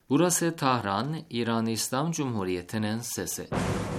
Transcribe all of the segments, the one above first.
Burası Tahran, İran İslam Cumhuriyeti'nin sesi.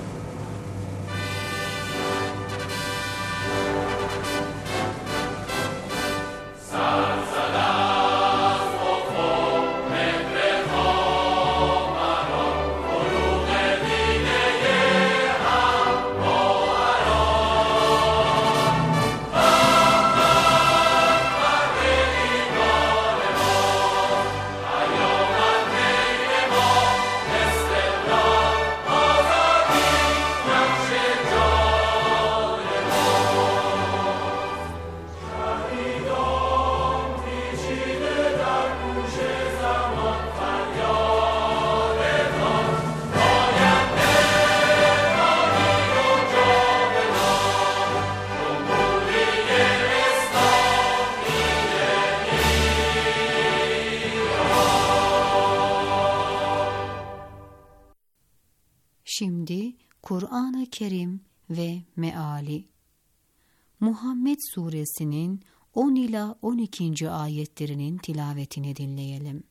Şimdi Kur'an-ı Kerim ve meali. Muhammed Suresinin 10 ila 12. ayetlerinin tilavetini dinleyelim.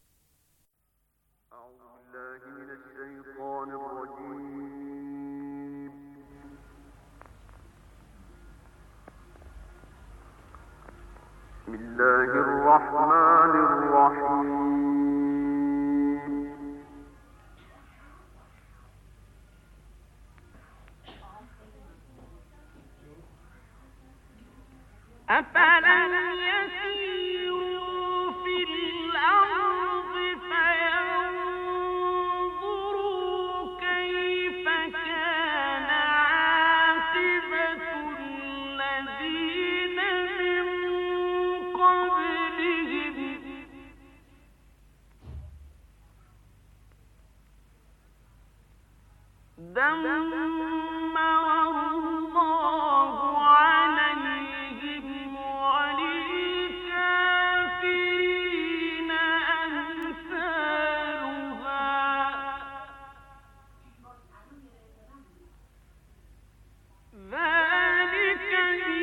Bismillahirrahmanirrahim. أفلم يسيروا في الأرض فينظروا كيف كان عاقبة الذين من قبلهم دمر الله عليهم وللكافرين أمثالها ذلك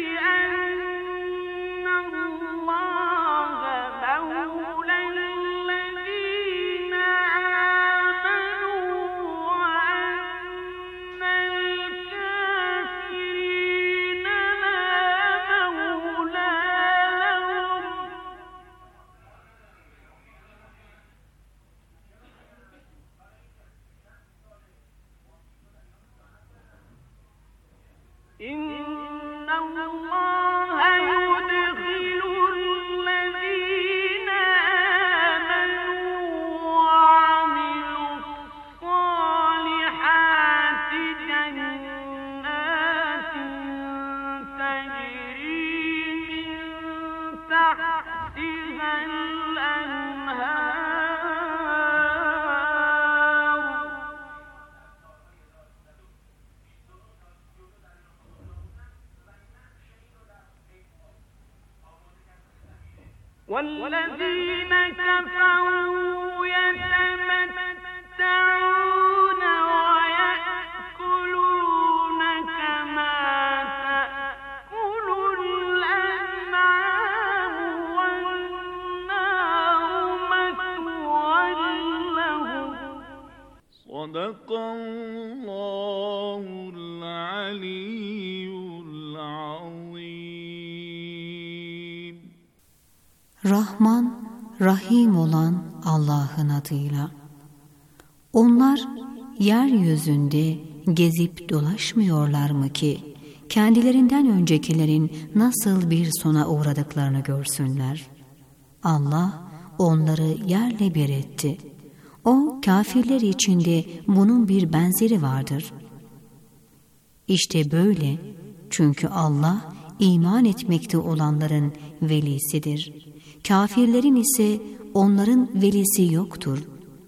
بأن الله مولى الذين آمنوا وأن الكافرين لا مولى لهم إن الله يدخل الذين آمنوا وعملوا الصالحات جنات تجري من تحتها الأنهار والذين كفروا يتمتعون ويأكلون كما تأكل الأنعام والنار مثوى لهم صدق الله العلي العظيم. Rahman, Rahim olan Allah'ın adıyla. Onlar yeryüzünde gezip dolaşmıyorlar mı ki kendilerinden öncekilerin nasıl bir sona uğradıklarını görsünler. Allah onları yerle bir etti. O kafirler içinde bunun bir benzeri vardır. İşte böyle, çünkü Allah iman etmekte olanların velisidir. Kafirlerin ise onların velisi yoktur.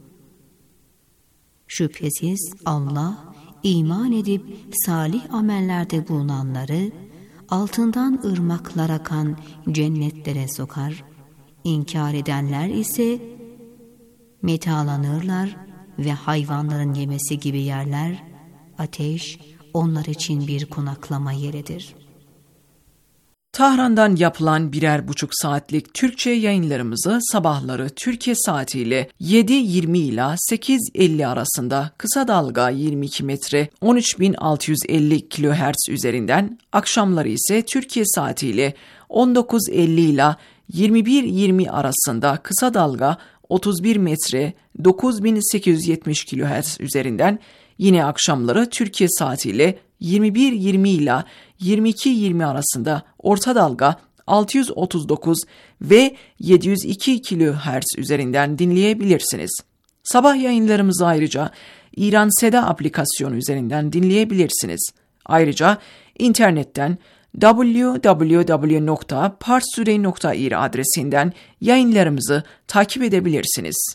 Şüphesiz Allah iman edip salih amellerde bulunanları altından ırmaklar akan cennetlere sokar. İnkar edenler ise metalanırlar ve hayvanların yemesi gibi yerler, ateş onlar için bir konaklama yeridir. Tahran'dan yapılan 1,5 saatlik Türkçe yayınlarımızı sabahları Türkiye saatiyle 7.20 ila 8.50 arasında kısa dalga 22 metre 13.650 kHz üzerinden, akşamları ise Türkiye saatiyle 19.50 ila 21.20 arasında kısa dalga 31 metre 9.870 kHz üzerinden, yine akşamları Türkiye saatiyle 21.20 ila 22.20 arasında orta dalga 639 ve 702 kHz üzerinden dinleyebilirsiniz. Sabah yayınlarımızı ayrıca İran Seda aplikasyonu üzerinden dinleyebilirsiniz. Ayrıca internetten www.parstoday.ir adresinden yayınlarımızı takip edebilirsiniz.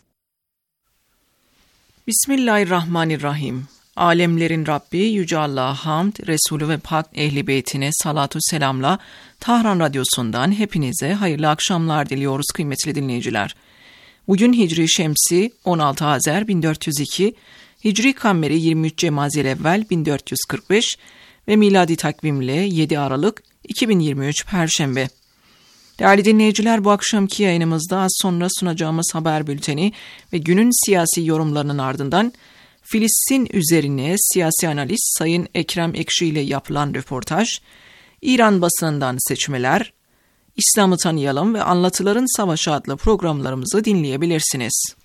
Bismillahirrahmanirrahim. Alemlerin Rabbi Yüce Allah'a hamd, Resulü ve Pak Ehl-i Beytine salatu selamla Tahran Radyosu'ndan hepinize hayırlı akşamlar diliyoruz kıymetli dinleyiciler. Bugün Hicri Şemsi 16 Azer 1402, Hicri Kammeri 23 Cemaziyel-Evvel 1445 ve miladi takvimle 7 Aralık 2023 Perşembe. Değerli dinleyiciler, bu akşamki yayınımızda az sonra sunacağımız haber bülteni ve günün siyasi yorumlarının ardından Filistin üzerine siyasi analist Sayın Ekrem Ekşi ile yapılan röportaj, İran basınından seçmeler, İslam'ı tanıyalım ve Anlatıların Savaşı adlı programlarımızı dinleyebilirsiniz.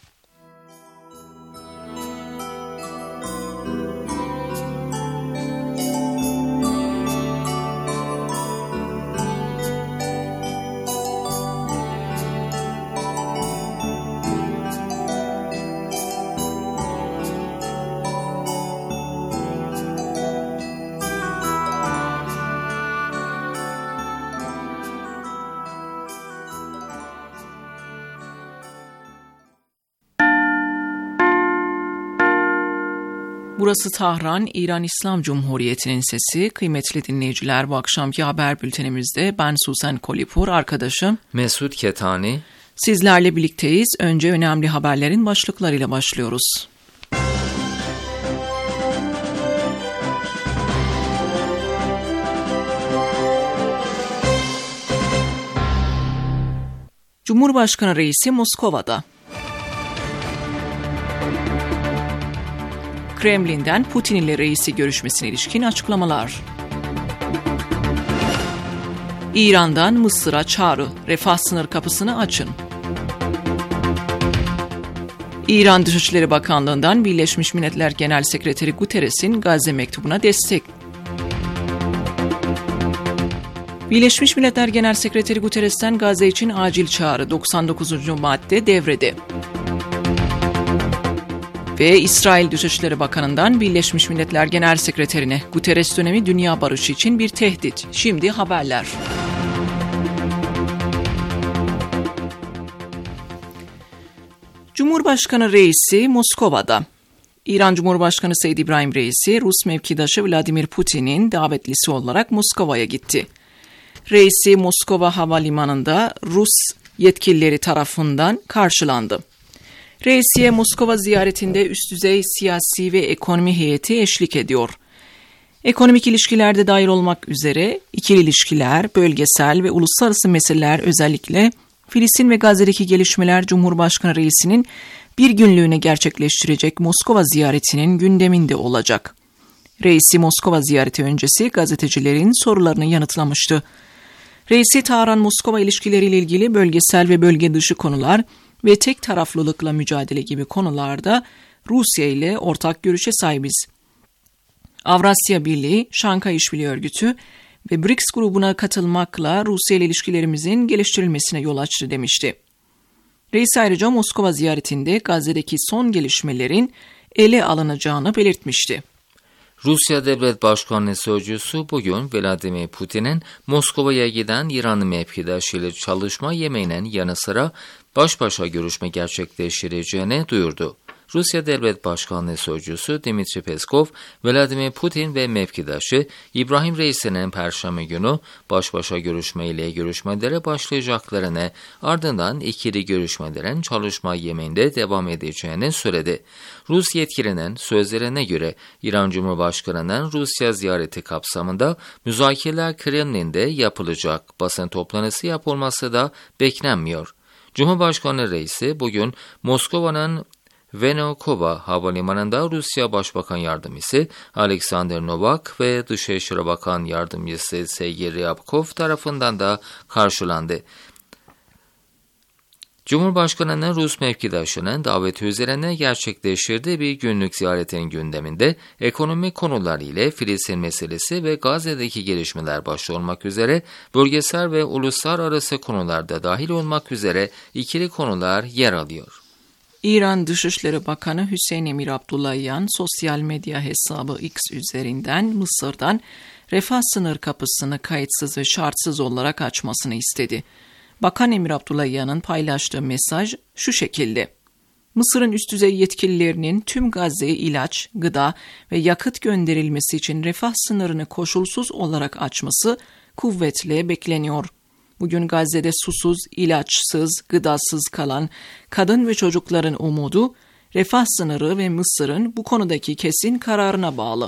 Burası Tahran, İran İslam Cumhuriyeti'nin sesi. Kıymetli dinleyiciler, bu akşamki haber bültenimizde ben Susan Kolipur, arkadaşım Mesut Ketani sizlerle birlikteyiz. Önce önemli haberlerin başlıklarıyla başlıyoruz. Cumhurbaşkanı reisi Moskova'da. Kremlin'den Putin ile reisi görüşmesine ilişkin açıklamalar. İran'dan Mısır'a çağrı, refah sınır kapısını açın. İran Dışişleri Bakanlığı'ndan Birleşmiş Milletler Genel Sekreteri Guterres'in Gazze mektubuna destek. Birleşmiş Milletler Genel Sekreteri Guterres'ten Gazze için acil çağrı, 99. madde devrede. Ve İsrail Dışişleri Bakanı'ndan Birleşmiş Milletler Genel Sekreterine Guterres dönemi dünya barışı için bir tehdit. Şimdi haberler. Cumhurbaşkanı reisi Moskova'da. İran Cumhurbaşkanı Seyyid İbrahim Reisi, Rus mevkidaşı Vladimir Putin'in davetlisi olarak Moskova'ya gitti. Reisi Moskova Havalimanı'nda Rus yetkilileri tarafından karşılandı. Reisiye Moskova ziyaretinde üst düzey siyasi ve ekonomi heyeti eşlik ediyor. Ekonomik ilişkilerde dahil olmak üzere ikili ilişkiler, bölgesel ve uluslararası meseleler, özellikle Filistin ve Gazze'deki gelişmeler Cumhurbaşkanı reisinin bir günlüğüne gerçekleştirecek Moskova ziyaretinin gündeminde olacak. Reisi Moskova ziyareti öncesi gazetecilerin sorularını yanıtlamıştı. Reisi Tahran-Moskova ilişkileriyle ilgili bölgesel ve bölge dışı konular ve tek taraflılıkla mücadele gibi konularda Rusya ile ortak görüşe sahibiz. Avrasya Birliği, Şanghay İşbirliği Örgütü ve BRICS grubuna katılmakla Rusya ile ilişkilerimizin geliştirilmesine yol açtı demişti. Reis ayrıca Moskova ziyaretinde Gazze'deki son gelişmelerin ele alınacağını belirtmişti. Rusya Devlet Başkanı Sözcüsü bugün Vladimir Putin'in Moskova'ya giden İran mevkidaşıyla çalışma yemeğinin yanı sıra baş başa görüşme gerçekleştireceğini duyurdu. Rusya Devlet Başkanlığı Sözcüsü Dmitri Peskov, Vladimir Putin ve mevkidaşı İbrahim Reisi'nin Perşembe günü baş başa görüşmeyle görüşmelere başlayacaklarını, ardından ikili görüşmelerin çalışma yemeğinde devam edeceğini söyledi. Rus yetkilinin sözlerine göre İran Cumhurbaşkanı'nın Rusya ziyareti kapsamında müzakereler Kremlin'de yapılacak, basın toplantısı yapılması da beklenmiyor. Cumhurbaşkanı Reisi bugün Moskova'nın Vnukovo Havalimanı'nda Rusya Başbakan Yardımcısı Alexander Novak ve Dışişleri Bakan Yardımcısı Sergey Ryabkov tarafından da karşılandı. Cumhurbaşkanı'nın Rus mevkidaşının daveti üzerine gerçekleştirdiği bir günlük ziyaretin gündeminde ekonomik konular ile Filistin meselesi ve Gazze'deki gelişmeler başta olmak üzere bölgesel ve uluslararası konularda dahil olmak üzere ikili konular yer alıyor. İran Dışişleri Bakanı Hüseyin Emir Abdullahian sosyal medya hesabı X üzerinden Mısır'dan refah sınır kapısını kayıtsız ve şartsız olarak açmasını istedi. Bakan Emir Abdullahian'ın paylaştığı mesaj şu şekilde: Mısır'ın üst düzey yetkililerinin tüm Gazze'ye ilaç, gıda ve yakıt gönderilmesi için refah sınırını koşulsuz olarak açması kuvvetle bekleniyor. Bugün Gazze'de susuz, ilaçsız, gıdasız kalan kadın ve çocukların umudu, refah sınırı ve Mısır'ın bu konudaki kesin kararına bağlı.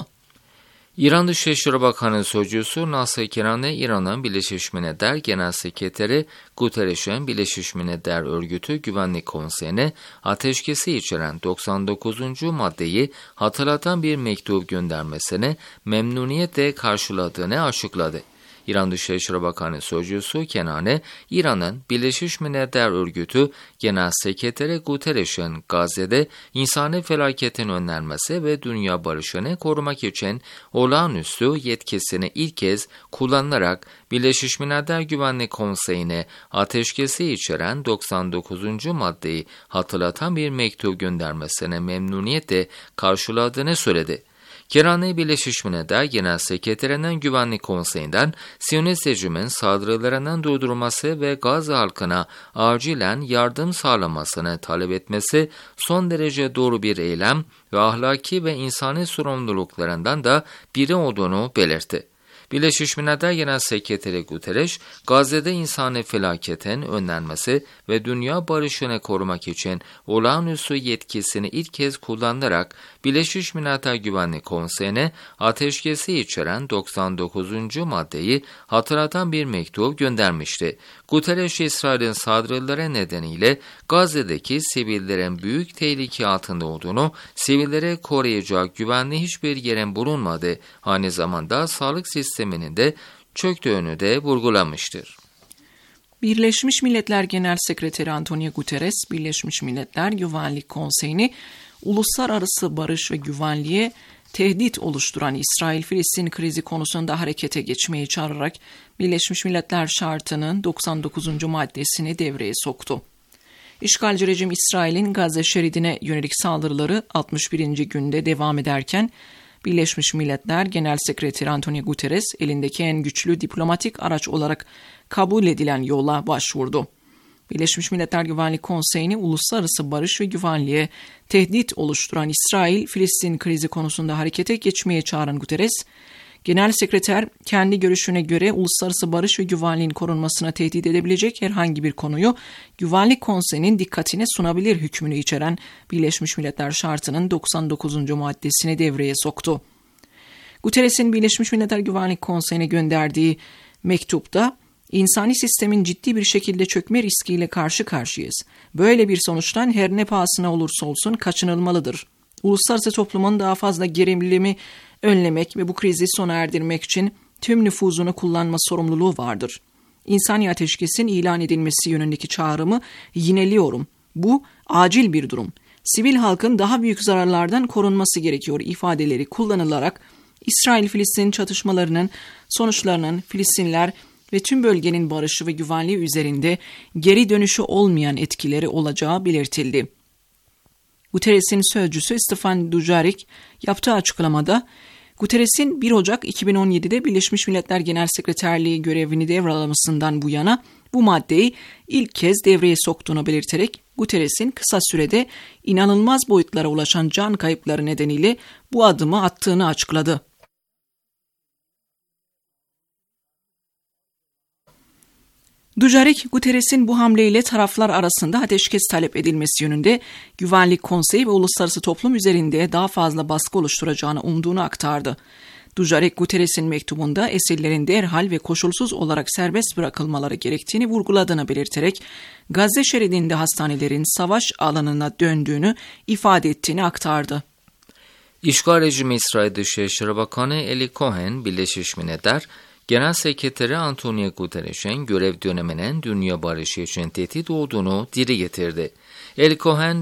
İran Dışişleri Bakanı Sözcüsü Nasır Kenani, İran'ın Birleşmiş Milletler Genel Sekreteri Guterres'in Birleşmiş Milletler Örgütü Güvenlik Konseyi'ne ateşkesi içeren 99. maddeyi hatırlatan bir mektup göndermesini memnuniyetle karşıladığını açıkladı. İran Dışişleri Bakanı Sözcüsü Kenani, İran'ın Birleşmiş Milletler Örgütü Genel Sekreteri Guterres'in Gazze'de insani felaketin önlenmesi ve dünya barışını korumak için olağanüstü yetkisini ilk kez kullanarak Birleşmiş Milletler Güvenlik Konseyi'ne ateşkesi içeren 99. maddeyi hatırlatan bir mektup göndermesine memnuniyetle karşıladığını söyledi. Kenani, Birleşmiş Milletler Genel Sekreterinin Güvenlik Konseyi'nden Siyonist rejimin saldırılarının durdurulması ve Gazze halkına acilen yardım sağlamasını talep etmesi son derece doğru bir eylem ve ahlaki ve insani sorumluluklarından da biri olduğunu belirtti. Birleşmiş Milletler Genel Sekreteri Guterres, Gazze'de insani felaketin önlenmesi ve dünya barışını korumak için olağanüstü yetkisini ilk kez kullanarak Birleşmiş Milletler Güvenlik Konseyi'ne ateşkesi içeren 99. maddeyi hatırlatan bir mektup göndermişti. Guterres, İsrail'in saldırıları nedeniyle Gazze'deki sivillerin büyük tehlike altında olduğunu, sivilleri koruyacak güvenli hiçbir yerin bulunmadığı, aynı zamanda sağlık sisteminin de çöktüğünü de vurgulamıştır. Birleşmiş Milletler Genel Sekreteri Antonio Guterres, Birleşmiş Milletler Güvenlik Konseyi'ni uluslararası barış ve güvenliğe tehdit oluşturan İsrail-Filistin krizi konusunda harekete geçmeyi çağırarak Birleşmiş Milletler Şartı'nın 99. maddesini devreye soktu. İşgalci rejim İsrail'in Gazze şeridine yönelik saldırıları 61. günde devam ederken Birleşmiş Milletler Genel Sekreteri Antonio Guterres elindeki en güçlü diplomatik araç olarak kabul edilen yola başvurdu. Birleşmiş Milletler Güvenlik Konseyi'ni uluslararası barış ve güvenliğe tehdit oluşturan İsrail-Filistin krizi konusunda harekete geçmeye çağıran Guterres, Genel Sekreter kendi görüşüne göre uluslararası barış ve güvenliğin korunmasına tehdit edebilecek herhangi bir konuyu Güvenlik Konseyi'nin dikkatine sunabilir hükmünü içeren Birleşmiş Milletler Şartı'nın 99. maddesini devreye soktu. Guterres'in Birleşmiş Milletler Güvenlik Konseyi'ne gönderdiği mektupta, İnsani sistemin ciddi bir şekilde çökme riskiyle karşı karşıyayız. Böyle bir sonuçtan her ne pahasına olursa olsun kaçınılmalıdır. Uluslararası toplumun daha fazla gerilimi önlemek ve bu krizi sona erdirmek için tüm nüfuzunu kullanma sorumluluğu vardır. İnsani ateşkesin ilan edilmesi yönündeki çağrımı yineliyorum. Bu acil bir durum. Sivil halkın daha büyük zararlardan korunması gerekiyor ifadeleri kullanılarak İsrail-Filistin çatışmalarının sonuçlarının Filistinler ve tüm bölgenin barışı ve güvenliği üzerinde geri dönüşü olmayan etkileri olacağı belirtildi. Guterres'in sözcüsü Stefan Dujarric yaptığı açıklamada, Guterres'in 1 Ocak 2017'de Birleşmiş Milletler Genel Sekreterliği görevini devralmasından bu yana bu maddeyi ilk kez devreye soktuğunu belirterek Guterres'in kısa sürede inanılmaz boyutlara ulaşan can kayıpları nedeniyle bu adımı attığını açıkladı. Dujarric, Guterres'in bu hamleyle taraflar arasında ateşkes talep edilmesi yönünde Güvenlik Konseyi ve uluslararası toplum üzerinde daha fazla baskı oluşturacağını umduğunu aktardı. Dujarric, Guterres'in mektubunda esirlerin derhal ve koşulsuz olarak serbest bırakılmaları gerektiğini vurguladığını belirterek Gazze şeridinde hastanelerin savaş alanına döndüğünü ifade ettiğini aktardı. İşgal rejimi İsrail Dışişleri Bakanı Eli Cohen, Birleşmiş Milletler Genel Sekreteri Antonio Guterres'in görev döneminin dünya barışı için tehdit olduğunu dile getirdi. Eli Cohen,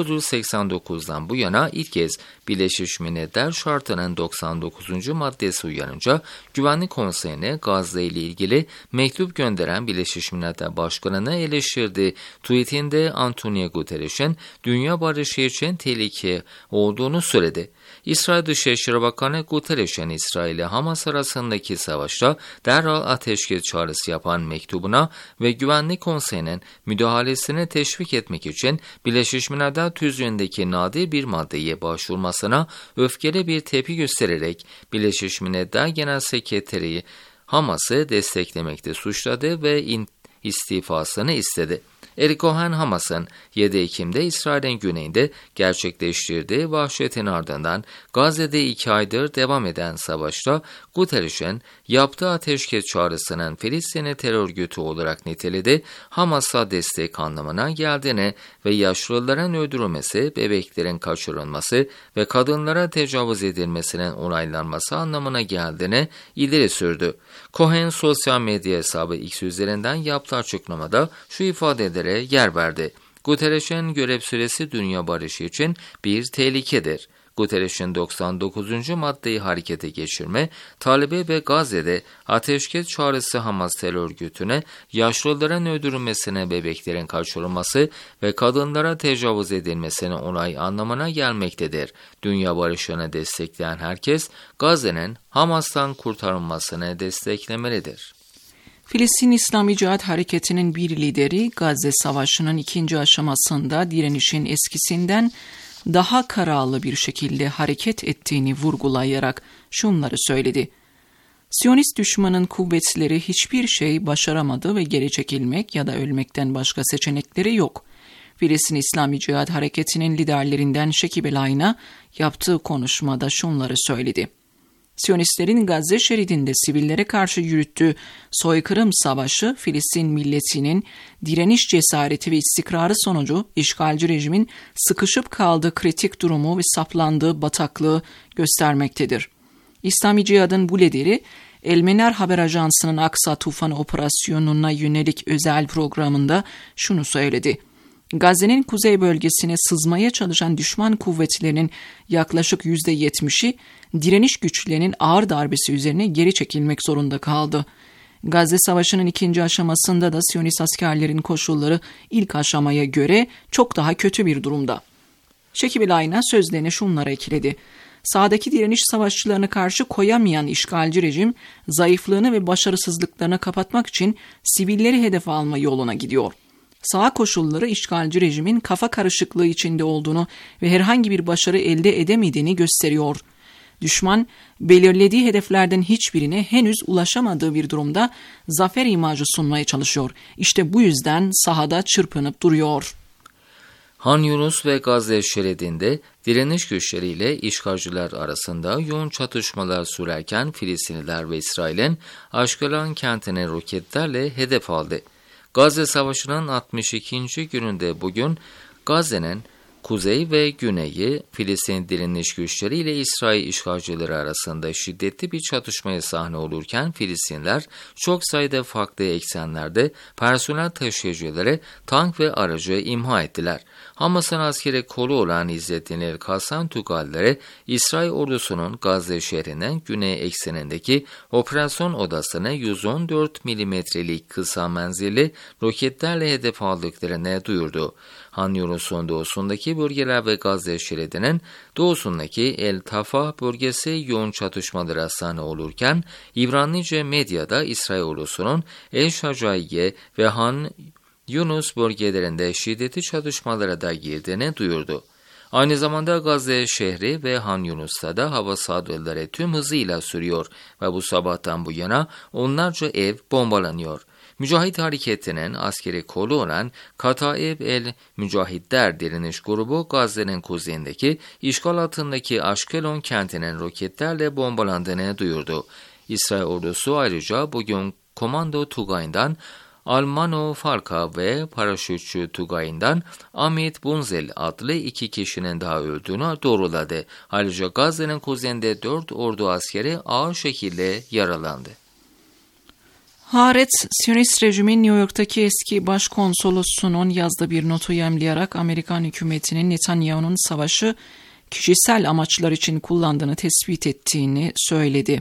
1989'dan bu yana ilk kez Birleşmiş Milletler Şartı'nın 99. maddesi uyarınca Güvenlik Konseyi'ne Gazze ile ilgili mektup gönderen Birleşmiş Milletler Başkanı'nı eleştirdi. Tweetinde Antonio Guterres'in dünya barışı için tehlike olduğunu söyledi. İsrail Dışişleri Bakanı Guterres'in İsrail ile Hamas arasındaki savaşta derhal ateşkes çağrısı yapan mektubuna ve Güvenlik Konseyi'nin müdahalesini teşvik etmek için Birleşmiş Milletler tüzüğündeki nadir bir maddeye başvurmasına öfkeli bir tepki göstererek Birleşmiş Milletler Genel Sekreteri Hamas'ı desteklemekte suçladı ve istifasını istedi. Eli Cohen, Hamas'ın 7 Ekim'de İsrail'in güneyinde gerçekleştirdiği vahşetin ardından Gazze'de 2 aydır devam eden savaşta Guterres'in yaptığı ateşkes çağrısının Filistin'i terör örgütü olarak niteledi, Hamas'a destek anlamına geldiğini ve yaşlıların öldürülmesi, bebeklerin kaçırılması ve kadınlara tecavüz edilmesinin onaylanması anlamına geldiğini ileri sürdü. Cohen sosyal medya hesabı X üzerinden yaptığı açıklamada şu ifadeleri yer verdi. Guterres'in görev süresi dünya barışı için bir tehlikedir. Guterres'in 99. maddeyi harekete geçirme talebi ve Gazze'de ateşkes çağrısı Hamas terör örgütüne yaşlıların öldürülmesine, bebeklerin kaçırılması ve kadınlara tecavüz edilmesine onay anlamına gelmektedir. Dünya barışını destekleyen herkes Gazze'nin Hamas'tan kurtarılmasını desteklemelidir. Filistin İslami Cihat Hareketi'nin bir lideri Gazze Savaşı'nın 2. aşamasında direnişin eskisinden daha kararlı bir şekilde hareket ettiğini vurgulayarak şunları söyledi. Siyonist düşmanın kuvvetleri hiçbir şey başaramadı ve geri çekilmek ya da ölmekten başka seçenekleri yok. Filistin İslami Cihat Hareketi'nin liderlerinden Şekib El-Ayn'a yaptığı konuşmada şunları söyledi. Siyonistlerin Gazze şeridinde sivillere karşı yürüttüğü soykırım savaşı, Filistin milletinin direniş cesareti ve istikrarı sonucu işgalci rejimin sıkışıp kaldığı kritik durumu ve saplandığı bataklığı göstermektedir. İslami Cihad'ın bu lideri, El-Menar Haber Ajansı'nın Aksa Tufanı operasyonuna yönelik özel programında şunu söyledi. Gazze'nin kuzey bölgesine sızmaya çalışan düşman kuvvetlerinin yaklaşık %70'i direniş güçlerinin ağır darbesi üzerine geri çekilmek zorunda kaldı. Gazze Savaşı'nın 2. aşamasında da Siyonist askerlerin koşulları ilk aşamaya göre çok daha kötü bir durumda. Şekib El-Ayn'a sözlerine şunları ekledi. Sahadaki direniş savaşçılarına karşı koyamayan işgalci rejim, zayıflığını ve başarısızlıklarını kapatmak için sivilleri hedef alma yoluna gidiyor. Saha koşulları işgalci rejimin kafa karışıklığı içinde olduğunu ve herhangi bir başarı elde edemediğini gösteriyor. Düşman, belirlediği hedeflerden hiçbirine henüz ulaşamadığı bir durumda zafer imajı sunmaya çalışıyor. İşte bu yüzden sahada çırpınıp duruyor. Han Yunus ve Gazze şeridinde direniş güçleriyle işgalciler arasında yoğun çatışmalar sürerken Filistinliler ve İsrail'in Aşkelan kentine roketlerle hedef aldı. Gazze Savaşı'nın 62. gününde bugün Gazze'nin kuzey ve güneyi Filistin direniş güçleri ile İsrail işgalcileri arasında şiddetli bir çatışmaya sahne olurken Filistinler çok sayıda farklı eksenlerde personel taşıyıcıları, tank ve aracı imha ettiler. Hamas'ın askeri kolu olan İzzettin El-Kassam Tugallere, İsrail ordusunun Gazze şehrinin güney eksenindeki operasyon odasına 114 milimetrelik kısa menzilli roketlerle hedef aldıklarını duyurdu. Han Yunus'un doğusundaki güneyindeki bölgeler ve Gazze şeridinin doğusundaki El Tafah bölgesi yoğun çatışmalara sahne olurken, İbranice medyada İsrail ordusunun El Şacaiye ve Han Yunus bölgelerinde şiddetli çatışmalara da girdiğini duyurdu. Aynı zamanda Gazze şehri ve Han Yunus'ta da hava saldırıları tüm hızıyla sürüyor ve bu sabahtan bu yana onlarca ev bombalanıyor. Mücahit hareketinin askeri kolu olan Kataib el-Mücahidler direniş grubu Gazze'nin kuzeyindeki işgal altındaki Ashkelon kentinin roketlerle bombalandığını duyurdu. İsrail ordusu ayrıca bugün Komando Tugay'ından Almano Farka ve paraşütçü Tugay'ından Amit Bunzel adlı 2 kişinin daha öldüğünü doğruladı. Ayrıca Gazze'nin kuzeyinde 4 ordu askeri ağır şekilde yaralandı. Haaretz, Siyonist rejimin New York'taki eski başkonsolosunun yazdığı bir notu yayımlayarak Amerikan hükümetinin Netanyahu'nun savaşı kişisel amaçlar için kullandığını tespit ettiğini söyledi.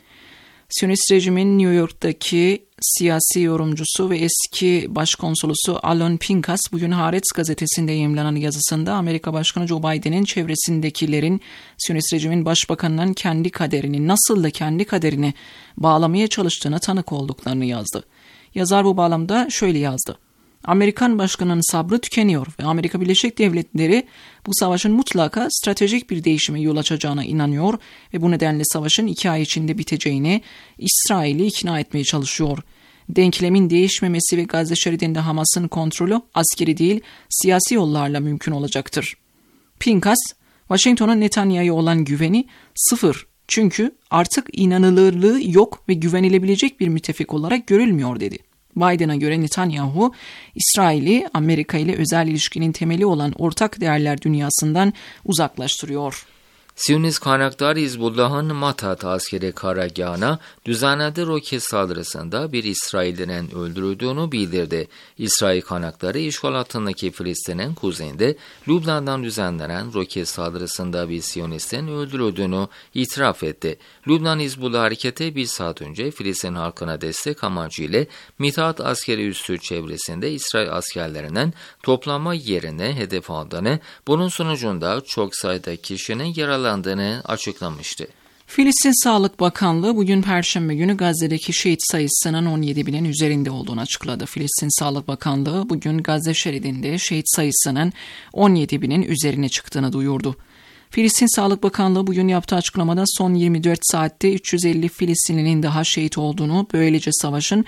Siyonist rejimin New York'taki siyasi yorumcusu ve eski başkonsolosu Alon Pinkas bugün Haaretz gazetesinde yayımlanan yazısında Amerika Başkanı Joe Biden'in çevresindekilerin Siyonist rejimin başbakanının nasıl da kendi kaderini bağlamaya çalıştığına tanık olduklarını yazdı. Yazar bu bağlamda şöyle yazdı. Amerikan başkanının sabrı tükeniyor ve Amerika Birleşik Devletleri bu savaşın mutlaka stratejik bir değişime yol açacağına inanıyor ve bu nedenle savaşın 2 ay içinde biteceğini İsrail'i ikna etmeye çalışıyor. Denklemin değişmemesi ve Gazze şeridinde Hamas'ın kontrolü askeri değil siyasi yollarla mümkün olacaktır. Pinkas, Washington'un Netanyahu'ya olan güveni sıfır çünkü artık inanılırlığı yok ve güvenilebilecek bir müttefik olarak görülmüyor dedi. Biden'a göre Netanyahu, İsrail'i Amerika ile özel ilişkinin temeli olan ortak değerler dünyasından uzaklaştırıyor. Siyonist kaynaklar Hizbullah'ın Matat askeri karargahına düzenlediği roket saldırısında bir İsrail'den öldürüldüğünü bildirdi. İsrail kaynakları işgal altındaki Filistin'in kuzeyinde Lübnan'dan düzenlenen roket saldırısında bir Siyonistin öldürüldüğünü itiraf etti. Lübnan Hizbullah hareketi bir saat önce Filistin halkına destek amacıyla Mitat askeri üssü çevresinde İsrail askerlerinin toplanma yerine hedef aldığını, bunun sonucunda çok sayıda kişinin yaralandığını açıklamıştı. Filistin Sağlık Bakanlığı bugün Perşembe günü Gazze'deki şehit sayısının 17.000'in üzerinde olduğunu açıkladı. Filistin Sağlık Bakanlığı bugün Gazze şeridinde şehit sayısının 17.000'in üzerine çıktığını duyurdu. Filistin Sağlık Bakanlığı bugün yaptığı açıklamada son 24 saatte 350 Filistinlinin daha şehit olduğunu, böylece savaşın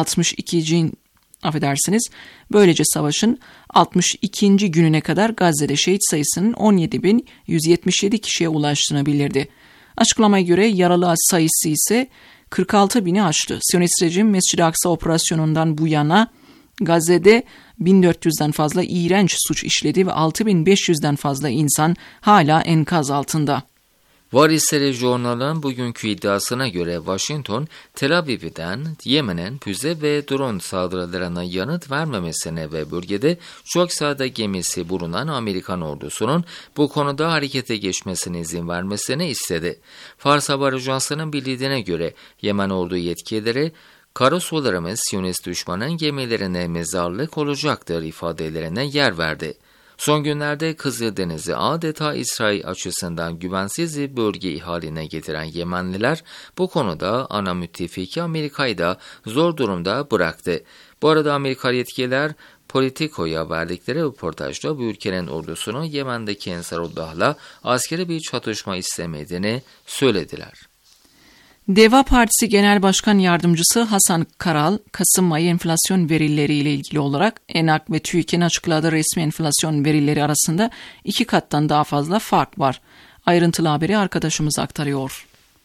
62. gününe kadar Gazze'de şehit sayısının 17.177 kişiye ulaştığını bildirdi. Açıklamaya göre yaralı sayısı ise 46.000'i aştı. Siyonist rejim Mescid-i Aksa operasyonundan bu yana Gazze'de 1400'den fazla iğrenç suç işledi ve 6500'den fazla insan hala enkaz altında. Varisleri Journal'ın bugünkü iddiasına göre Washington, Tel Aviv'den Yemen'in füze ve drone saldırılarına yanıt vermemesine ve bölgede çok sayıda gemisi bulunan Amerikan ordusunun bu konuda harekete geçmesine izin vermesini istedi. Fars Haber Ajansı'nın bildirdiğine göre Yemen ordu yetkilileri, "Karasularımız Siyonist düşmanın gemilerine mezarlık olacaktır" ifadelerine yer verdi. Son günlerde Kızıldeniz'i adeta İsrail açısından güvensiz bir bölge haline getiren Yemenliler bu konuda ana müttefiki Amerika'yı da zor durumda bıraktı. Bu arada Amerikalı yetkililer Politico'ya verdikleri röportajda bu ülkenin ordusunun Yemen'deki Ensarullah'la askeri bir çatışma istemediğini söylediler. DEVA Partisi Genel Başkan Yardımcısı Hasan Karal, Kasım ayı enflasyon verileriyle ilgili olarak ENAK ve TÜİK'in açıkladığı resmi enflasyon verileri arasında 2 kattan daha fazla fark var. Ayrıntılı haberi arkadaşımız aktarıyor.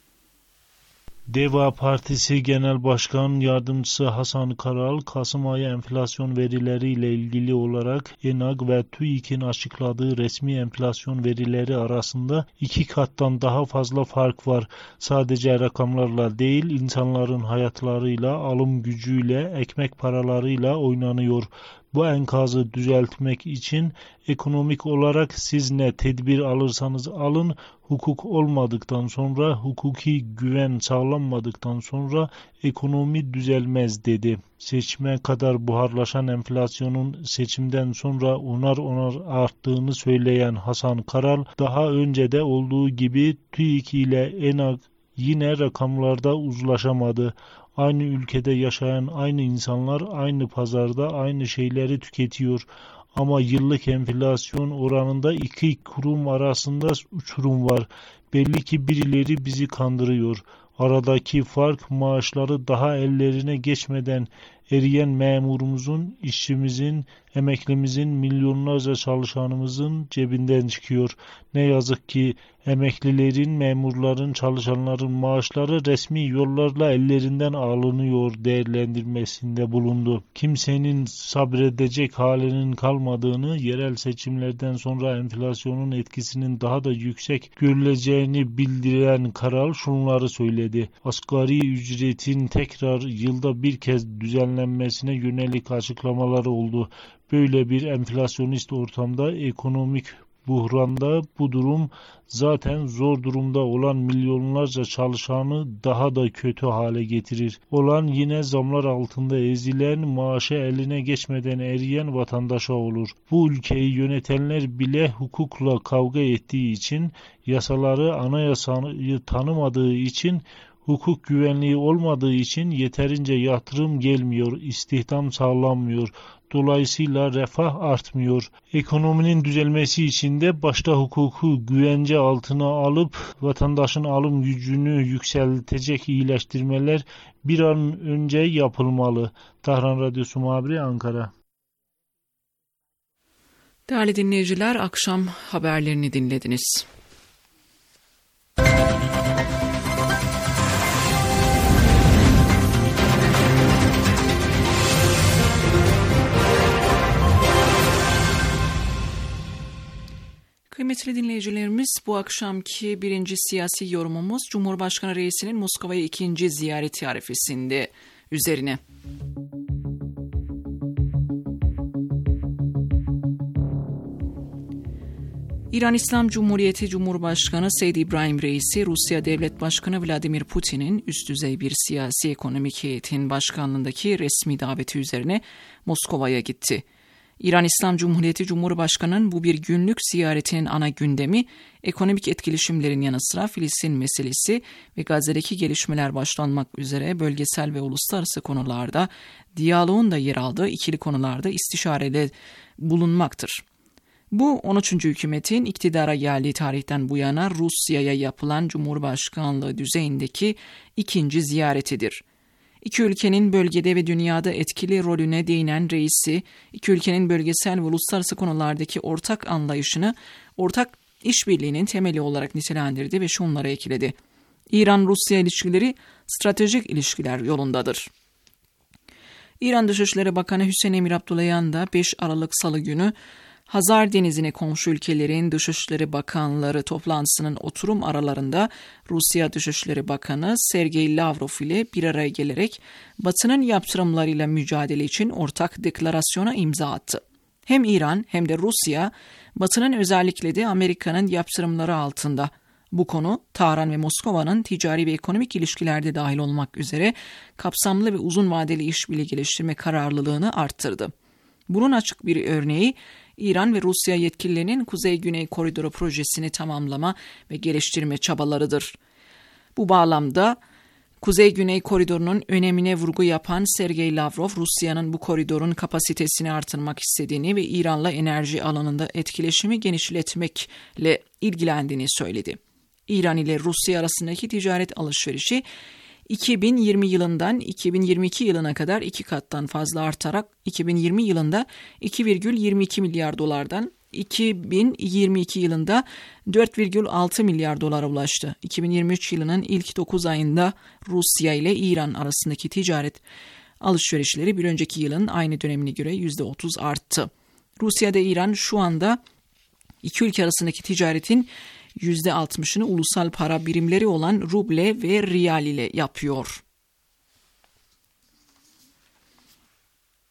DEVA Partisi Genel Başkan Yardımcısı Hasan Karal, Kasım ayı enflasyon verileriyle ilgili olarak ENAG ve TÜİK'in açıkladığı resmi enflasyon verileri arasında 2 kattan daha fazla fark var. Sadece rakamlarla değil, insanların hayatlarıyla, alım gücüyle, ekmek paralarıyla oynanıyor. Bu enkazı düzeltmek için ekonomik olarak siz ne tedbir alırsanız alın, hukuk olmadıktan sonra, hukuki güven sağlanmadıktan sonra ekonomi düzelmez dedi. Seçime kadar buharlaşan enflasyonun seçimden sonra onar arttığını söyleyen Hasan Karal, daha önce de olduğu gibi TÜİK ile ENAG yine rakamlarda uzlaşamadı. Aynı ülkede yaşayan aynı insanlar aynı pazarda aynı şeyleri tüketiyor. Ama yıllık enflasyon oranında iki kurum arasında uçurum var. Belli ki birileri bizi kandırıyor. Aradaki fark maaşları daha ellerine geçmeden eriyen memurumuzun, işçimizin, emeklimizin, milyonlarca çalışanımızın cebinden çıkıyor. Ne yazık ki emeklilerin, memurların, çalışanların maaşları resmi yollarla ellerinden alınıyor değerlendirmesinde bulundu. Kimsenin sabredecek halinin kalmadığını, yerel seçimlerden sonra enflasyonun etkisinin daha da yüksek görüleceğini bildiren Karal şunları söyledi. Asgari ücretin tekrar yılda bir kez düzenlenmesine yönelik açıklamaları oldu. Böyle bir enflasyonist ortamda, ekonomik buhranda bu durum zaten zor durumda olan milyonlarca çalışanı daha da kötü hale getirir. Olan yine zamlar altında ezilen, maaşı eline geçmeden eriyen vatandaşa olur. Bu ülkeyi yönetenler bile hukukla kavga ettiği için, yasaları, anayasayı tanımadığı için, hukuk güvenliği olmadığı için yeterince yatırım gelmiyor, istihdam sağlanmıyor. Dolayısıyla refah artmıyor. Ekonominin düzelmesi için de başta hukuku güvence altına alıp vatandaşın alım gücünü yükseltecek iyileştirmeler bir an önce yapılmalı. Tahran Radyosu muhabiri Ankara. Değerli dinleyiciler, akşam haberlerini dinlediniz. Kıymetli dinleyicilerimiz, bu akşamki birinci siyasi yorumumuz Cumhurbaşkanı Reisi'nin Moskova'ya ikinci ziyareti arifesinde üzerine. İran İslam Cumhuriyeti Cumhurbaşkanı Seyyid İbrahim Reisi, Rusya Devlet Başkanı Vladimir Putin'in üst düzey bir siyasi ekonomik heyetin başkanlığındaki resmi daveti üzerine Moskova'ya gitti. İran İslam Cumhuriyeti Cumhurbaşkanı'nın bu bir günlük ziyaretinin ana gündemi, ekonomik etkileşimlerin yanı sıra Filistin meselesi ve Gazze'deki gelişmeler başlanmak üzere bölgesel ve uluslararası konularda diyaloğun da yer aldığı ikili konularda istişarede bulunmaktır. Bu 13. hükümetin iktidara geldiği tarihten bu yana Rusya'ya yapılan Cumhurbaşkanlığı düzeyindeki ikinci ziyaretidir. İki ülkenin bölgede ve dünyada etkili rolüne değinen reisi, iki ülkenin bölgesel ve uluslararası konulardaki ortak anlayışını ortak işbirliğinin temeli olarak nitelendirdi ve şunları ekledi. İran-Rusya ilişkileri stratejik ilişkiler yolundadır. İran Dışişleri Bakanı Hüseyin Emir Abdullahian da 5 Aralık Salı günü Hazar Denizi'ne komşu ülkelerin Dışişleri Bakanları toplantısının oturum aralarında Rusya Dışişleri Bakanı Sergey Lavrov ile bir araya gelerek Batı'nın yaptırımlarıyla mücadele için ortak deklarasyona imza attı. Hem İran hem de Rusya, Batı'nın özellikle de Amerika'nın yaptırımları altında. Bu konu Tahran ve Moskova'nın ticari ve ekonomik ilişkilerde dahil olmak üzere kapsamlı ve uzun vadeli işbirliği geliştirme kararlılığını arttırdı. Bunun açık bir örneği İran ve Rusya yetkililerinin Kuzey-Güney Koridoru projesini tamamlama ve geliştirme çabalarıdır. Bu bağlamda Kuzey-Güney Koridoru'nun önemine vurgu yapan Sergey Lavrov, Rusya'nın bu koridorun kapasitesini artırmak istediğini ve İran'la enerji alanında etkileşimi genişletmekle ilgilendiğini söyledi. İran ile Rusya arasındaki ticaret alışverişi 2020 yılından 2022 yılına kadar 2 kattan fazla artarak 2020 yılında 2,22 milyar dolardan 2022 yılında 4,6 milyar dolara ulaştı. 2023 yılının ilk 9 ayında Rusya ile İran arasındaki ticaret alışverişleri bir önceki yılın aynı dönemine göre %30 arttı. Rusya ile İran şu anda iki ülke arasındaki ticaretin %60'ını ulusal para birimleri olan ruble ve riyal ile yapıyor.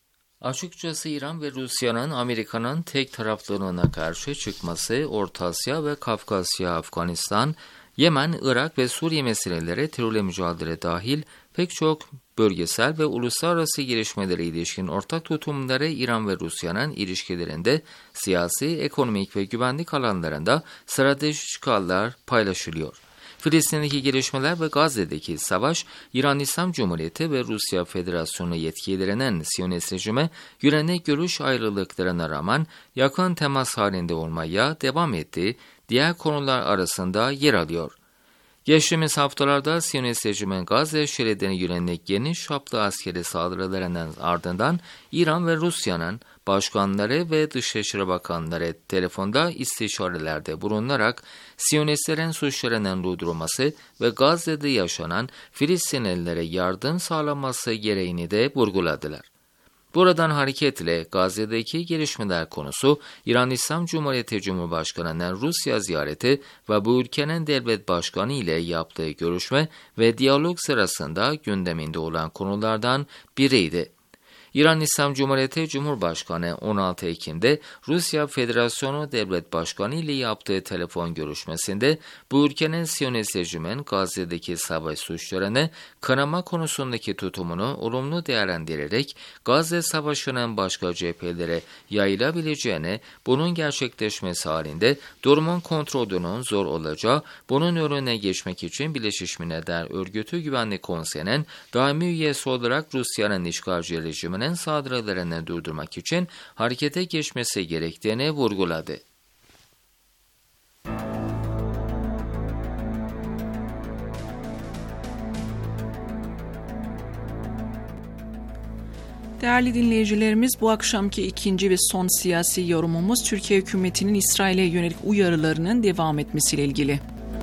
Açıkçası İran ve Rusya'nın Amerika'nın tek taraflılığına karşı çıkması, Orta Asya ve Kafkasya, Afganistan, Yemen, Irak ve Suriye meseleleri terörle mücadele dahil pek çok bölgesel ve uluslararası gelişmelere ilişkin ortak tutumları İran ve Rusya'nın ilişkilerinde siyasi, ekonomik ve güvenlik alanlarında stratejik çıkarlar paylaşılıyor. Filistin'deki gelişmeler ve Gazze'deki savaş, İran İslam Cumhuriyeti ve Rusya Federasyonu yetkililerinin Siyonist rejime yönelik görüş ayrılıklarına rağmen yakın temas halinde olmaya devam ettiği diğer konular arasında yer alıyor. Geçtiğimiz haftalarda Siyonist rejimin Gazze şeridine yönelik geniş çaplı askeri saldırılarının ardından İran ve Rusya'nın başkanları ve Dışişleri Bakanları telefonda istişarelerde bulunarak Siyonistlerin suçlarının durdurulması ve Gazze'de yaşanan Filistinlilere yardım sağlanması gereğini de vurguladılar. Buradan hareketle Gazze'deki gelişmeler konusu İran İslam Cumhuriyeti Cumhurbaşkanı'nın Rusya ziyareti ve bu ülkenin devlet başkanı ile yaptığı görüşme ve diyalog sırasında gündeminde olan konulardan biriydi. İran İslam Cumhuriyeti Cumhurbaşkanı 16 Ekim'de Rusya Federasyonu Devlet Başkanı ile yaptığı telefon görüşmesinde bu ülkenin Siyonist rejimin Gazze'deki savaş suçlarını kınama konusundaki tutumunu olumlu değerlendirerek Gazze Savaşı'nın başka cephelere yayılabileceğini, bunun gerçekleşmesi halinde durumun kontrolünün zor olacağı, bunun önüne geçmek için Birleşmiş Milletler Örgütü Güvenlik Konseyi'nin daimi üyesi olarak Rusya'nın işgalci rejiminin saldırılarını durdurmak için harekete geçmesi gerektiğini vurguladı. Değerli dinleyicilerimiz, bu akşamki ikinci ve son siyasi yorumumuz Türkiye hükümetinin İsrail'e yönelik uyarılarının devam etmesiyle ilgili.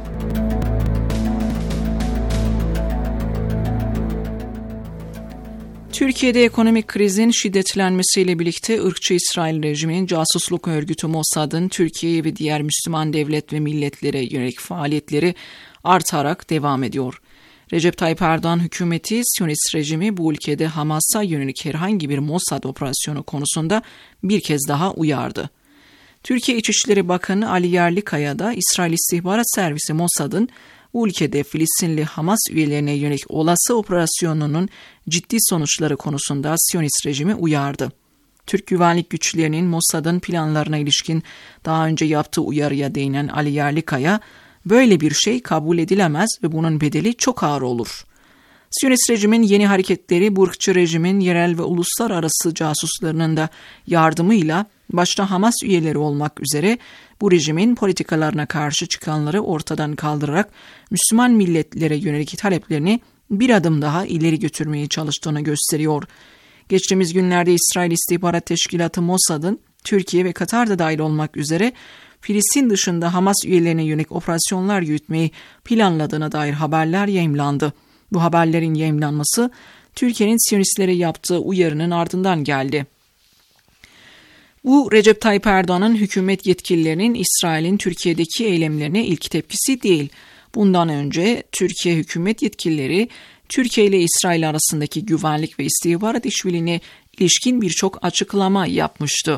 Türkiye'de ekonomik krizin şiddetlenmesiyle birlikte ırkçı İsrail rejiminin casusluk örgütü Mossad'ın Türkiye'ye ve diğer Müslüman devlet ve milletlere yönelik faaliyetleri artarak devam ediyor. Recep Tayyip Erdoğan hükümeti, Siyonist rejimi bu ülkede Hamas'a yönelik herhangi bir Mossad operasyonu konusunda bir kez daha uyardı. Türkiye İçişleri Bakanı Ali Yerlikaya da İsrail İstihbarat Servisi Mossad'ın bu ülkede Filistinli Hamas üyelerine yönelik olası operasyonunun ciddi sonuçları konusunda Siyonist rejimi uyardı. Türk güvenlik güçlerinin Mossad'ın planlarına ilişkin daha önce yaptığı uyarıya değinen Ali Yerlikaya, böyle bir şey kabul edilemez ve bunun bedeli çok ağır olur. Siyonist rejimin yeni hareketleri bu ırkçı rejimin yerel ve uluslararası casuslarının da yardımıyla başta Hamas üyeleri olmak üzere bu rejimin politikalarına karşı çıkanları ortadan kaldırarak Müslüman milletlere yönelik taleplerini bir adım daha ileri götürmeye çalıştığını gösteriyor. Geçtiğimiz günlerde İsrail İstihbarat Teşkilatı Mossad'ın Türkiye ve Katar'da dahil olmak üzere Filistin dışında Hamas üyelerine yönelik operasyonlar yürütmeyi planladığına dair haberler yayımlandı. Bu haberlerin yayımlanması Türkiye'nin Siyonistlere yaptığı uyarının ardından geldi. Bu Recep Tayyip Erdoğan'ın hükümet yetkililerinin İsrail'in Türkiye'deki eylemlerine ilk tepkisi değil. Bundan önce Türkiye hükümet yetkilileri Türkiye ile İsrail arasındaki güvenlik ve istihbarat işbirliğine ilişkin birçok açıklama yapmıştı.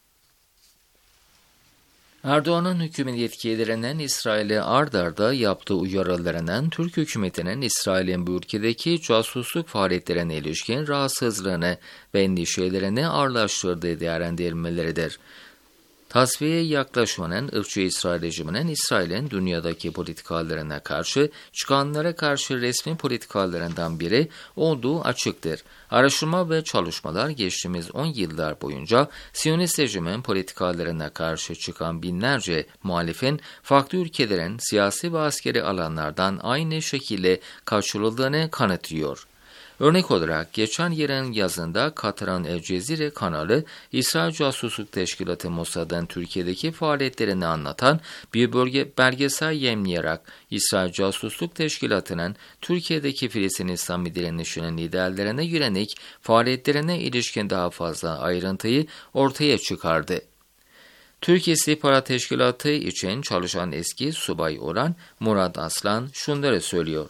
Erdoğan'ın hükümet yetkililerinin İsrail'e ard arda yaptığı uyarılarının Türk hükümetinin İsrail'in bu ülkedeki casusluk faaliyetlerine ilişkin rahatsızlığını ve endişelerini ağırlaştırdığı değerlendirmeleridir. Tasfiyeye yaklaşmanın ırkçı İsrail rejiminin İsrail'in dünyadaki politikalarına karşı çıkanlara karşı resmi politikalarından biri olduğu açıktır. Araştırma ve çalışmalar geçtiğimiz 10 yıllar boyunca Siyonist rejimin politikalarına karşı çıkan binlerce muhalifin farklı ülkelerin siyasi ve askeri alanlardan aynı şekilde kaçırıldığını kanıtlıyor. Örnek olarak geçen yılın yazında Katar'ın El Cezire kanalı, İsrail Casusluk Teşkilatı Mossad'ın Türkiye'deki faaliyetlerini anlatan bir belgesel yayımlayarak İsrail Casusluk Teşkilatı'nın Türkiye'deki Filistin İslami direnişinin liderlerine yönelik faaliyetlerine ilişkin daha fazla ayrıntıyı ortaya çıkardı. Türkiye İstihbarat Teşkilatı için çalışan eski subay olan Murat Aslan şunları söylüyor.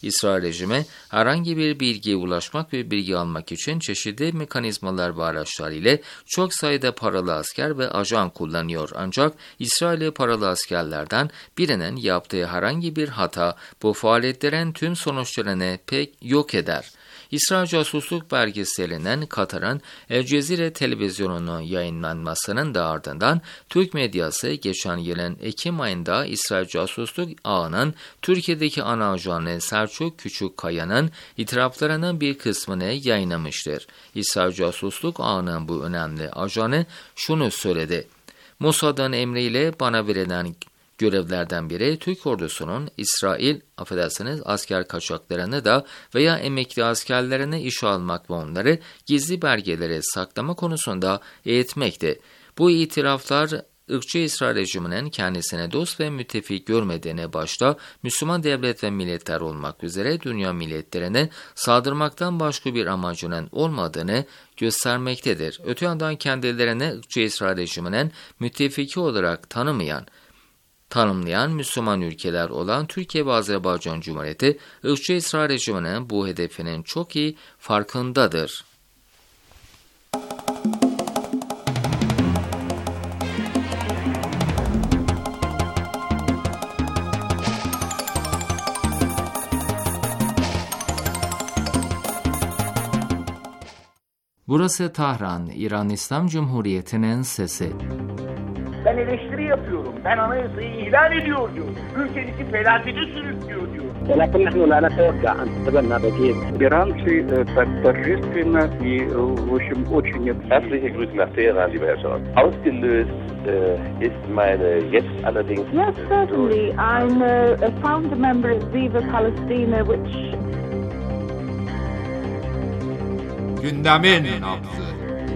İsrail rejimi herhangi bir bilgiye ulaşmak ve bilgi almak için çeşitli mekanizmalar ve araçlar ile çok sayıda paralı asker ve ajan kullanıyor. Ancak İsrail'li paralı askerlerden birinin yaptığı herhangi bir hata bu faaliyetlerin tüm sonuçlarını pek yok eder. İsrail casusluk belgeselinden Katar'ın El Cezire televizyonunun yayınlanmasının da ardından Türk medyası geçen yılın Ekim ayında İsrail casusluk ağının Türkiye'deki ana ajanı Selçuk Küçükkaya'nın itiraflarının bir kısmını yayınlamıştır. İsrail casusluk ağının bu önemli ajanı şunu söyledi: Mossad'ın emriyle bana verilen görevlerden biri Türk ordusunun İsrail asker kaçaklarını da veya emekli askerlerini işe almak ve onları gizli belgeleri saklama konusunda eğitmekti. Bu itiraflar ırkçı İsrail rejiminin kendisine dost ve müttefik görmediğine başta Müslüman devlet ve milletler olmak üzere dünya milletlerine saldırmaktan başka bir amacının olmadığını göstermektedir. Öte yandan kendilerine ırkçı İsrail rejiminin müttefiki olarak tanımlayan Müslüman ülkeler olan Türkiye ve Azerbaycan Cumhuriyeti, ırkçı İsrail rejiminin bu hedefinin çok iyi farkındadır. Burası Tahran, İran İslam Cumhuriyeti'nin sesi. Ben eleştiri yapıyorum. Ben anayasayı ihlal ediyor diyor. Ülkenizi felakete sürüklüyor diyor. ولكن نحن لا نتوقع أن تتبنى بديل. Иранцы торжественно и, в общем, очень... Herzliche Grüße nach Teheran, lieber Herr Scholz. Ausgelöst ist meine jetzt allerdings... Yes, certainly. I'm a founder member of Viva Palestina, which... Gündemin nabzı.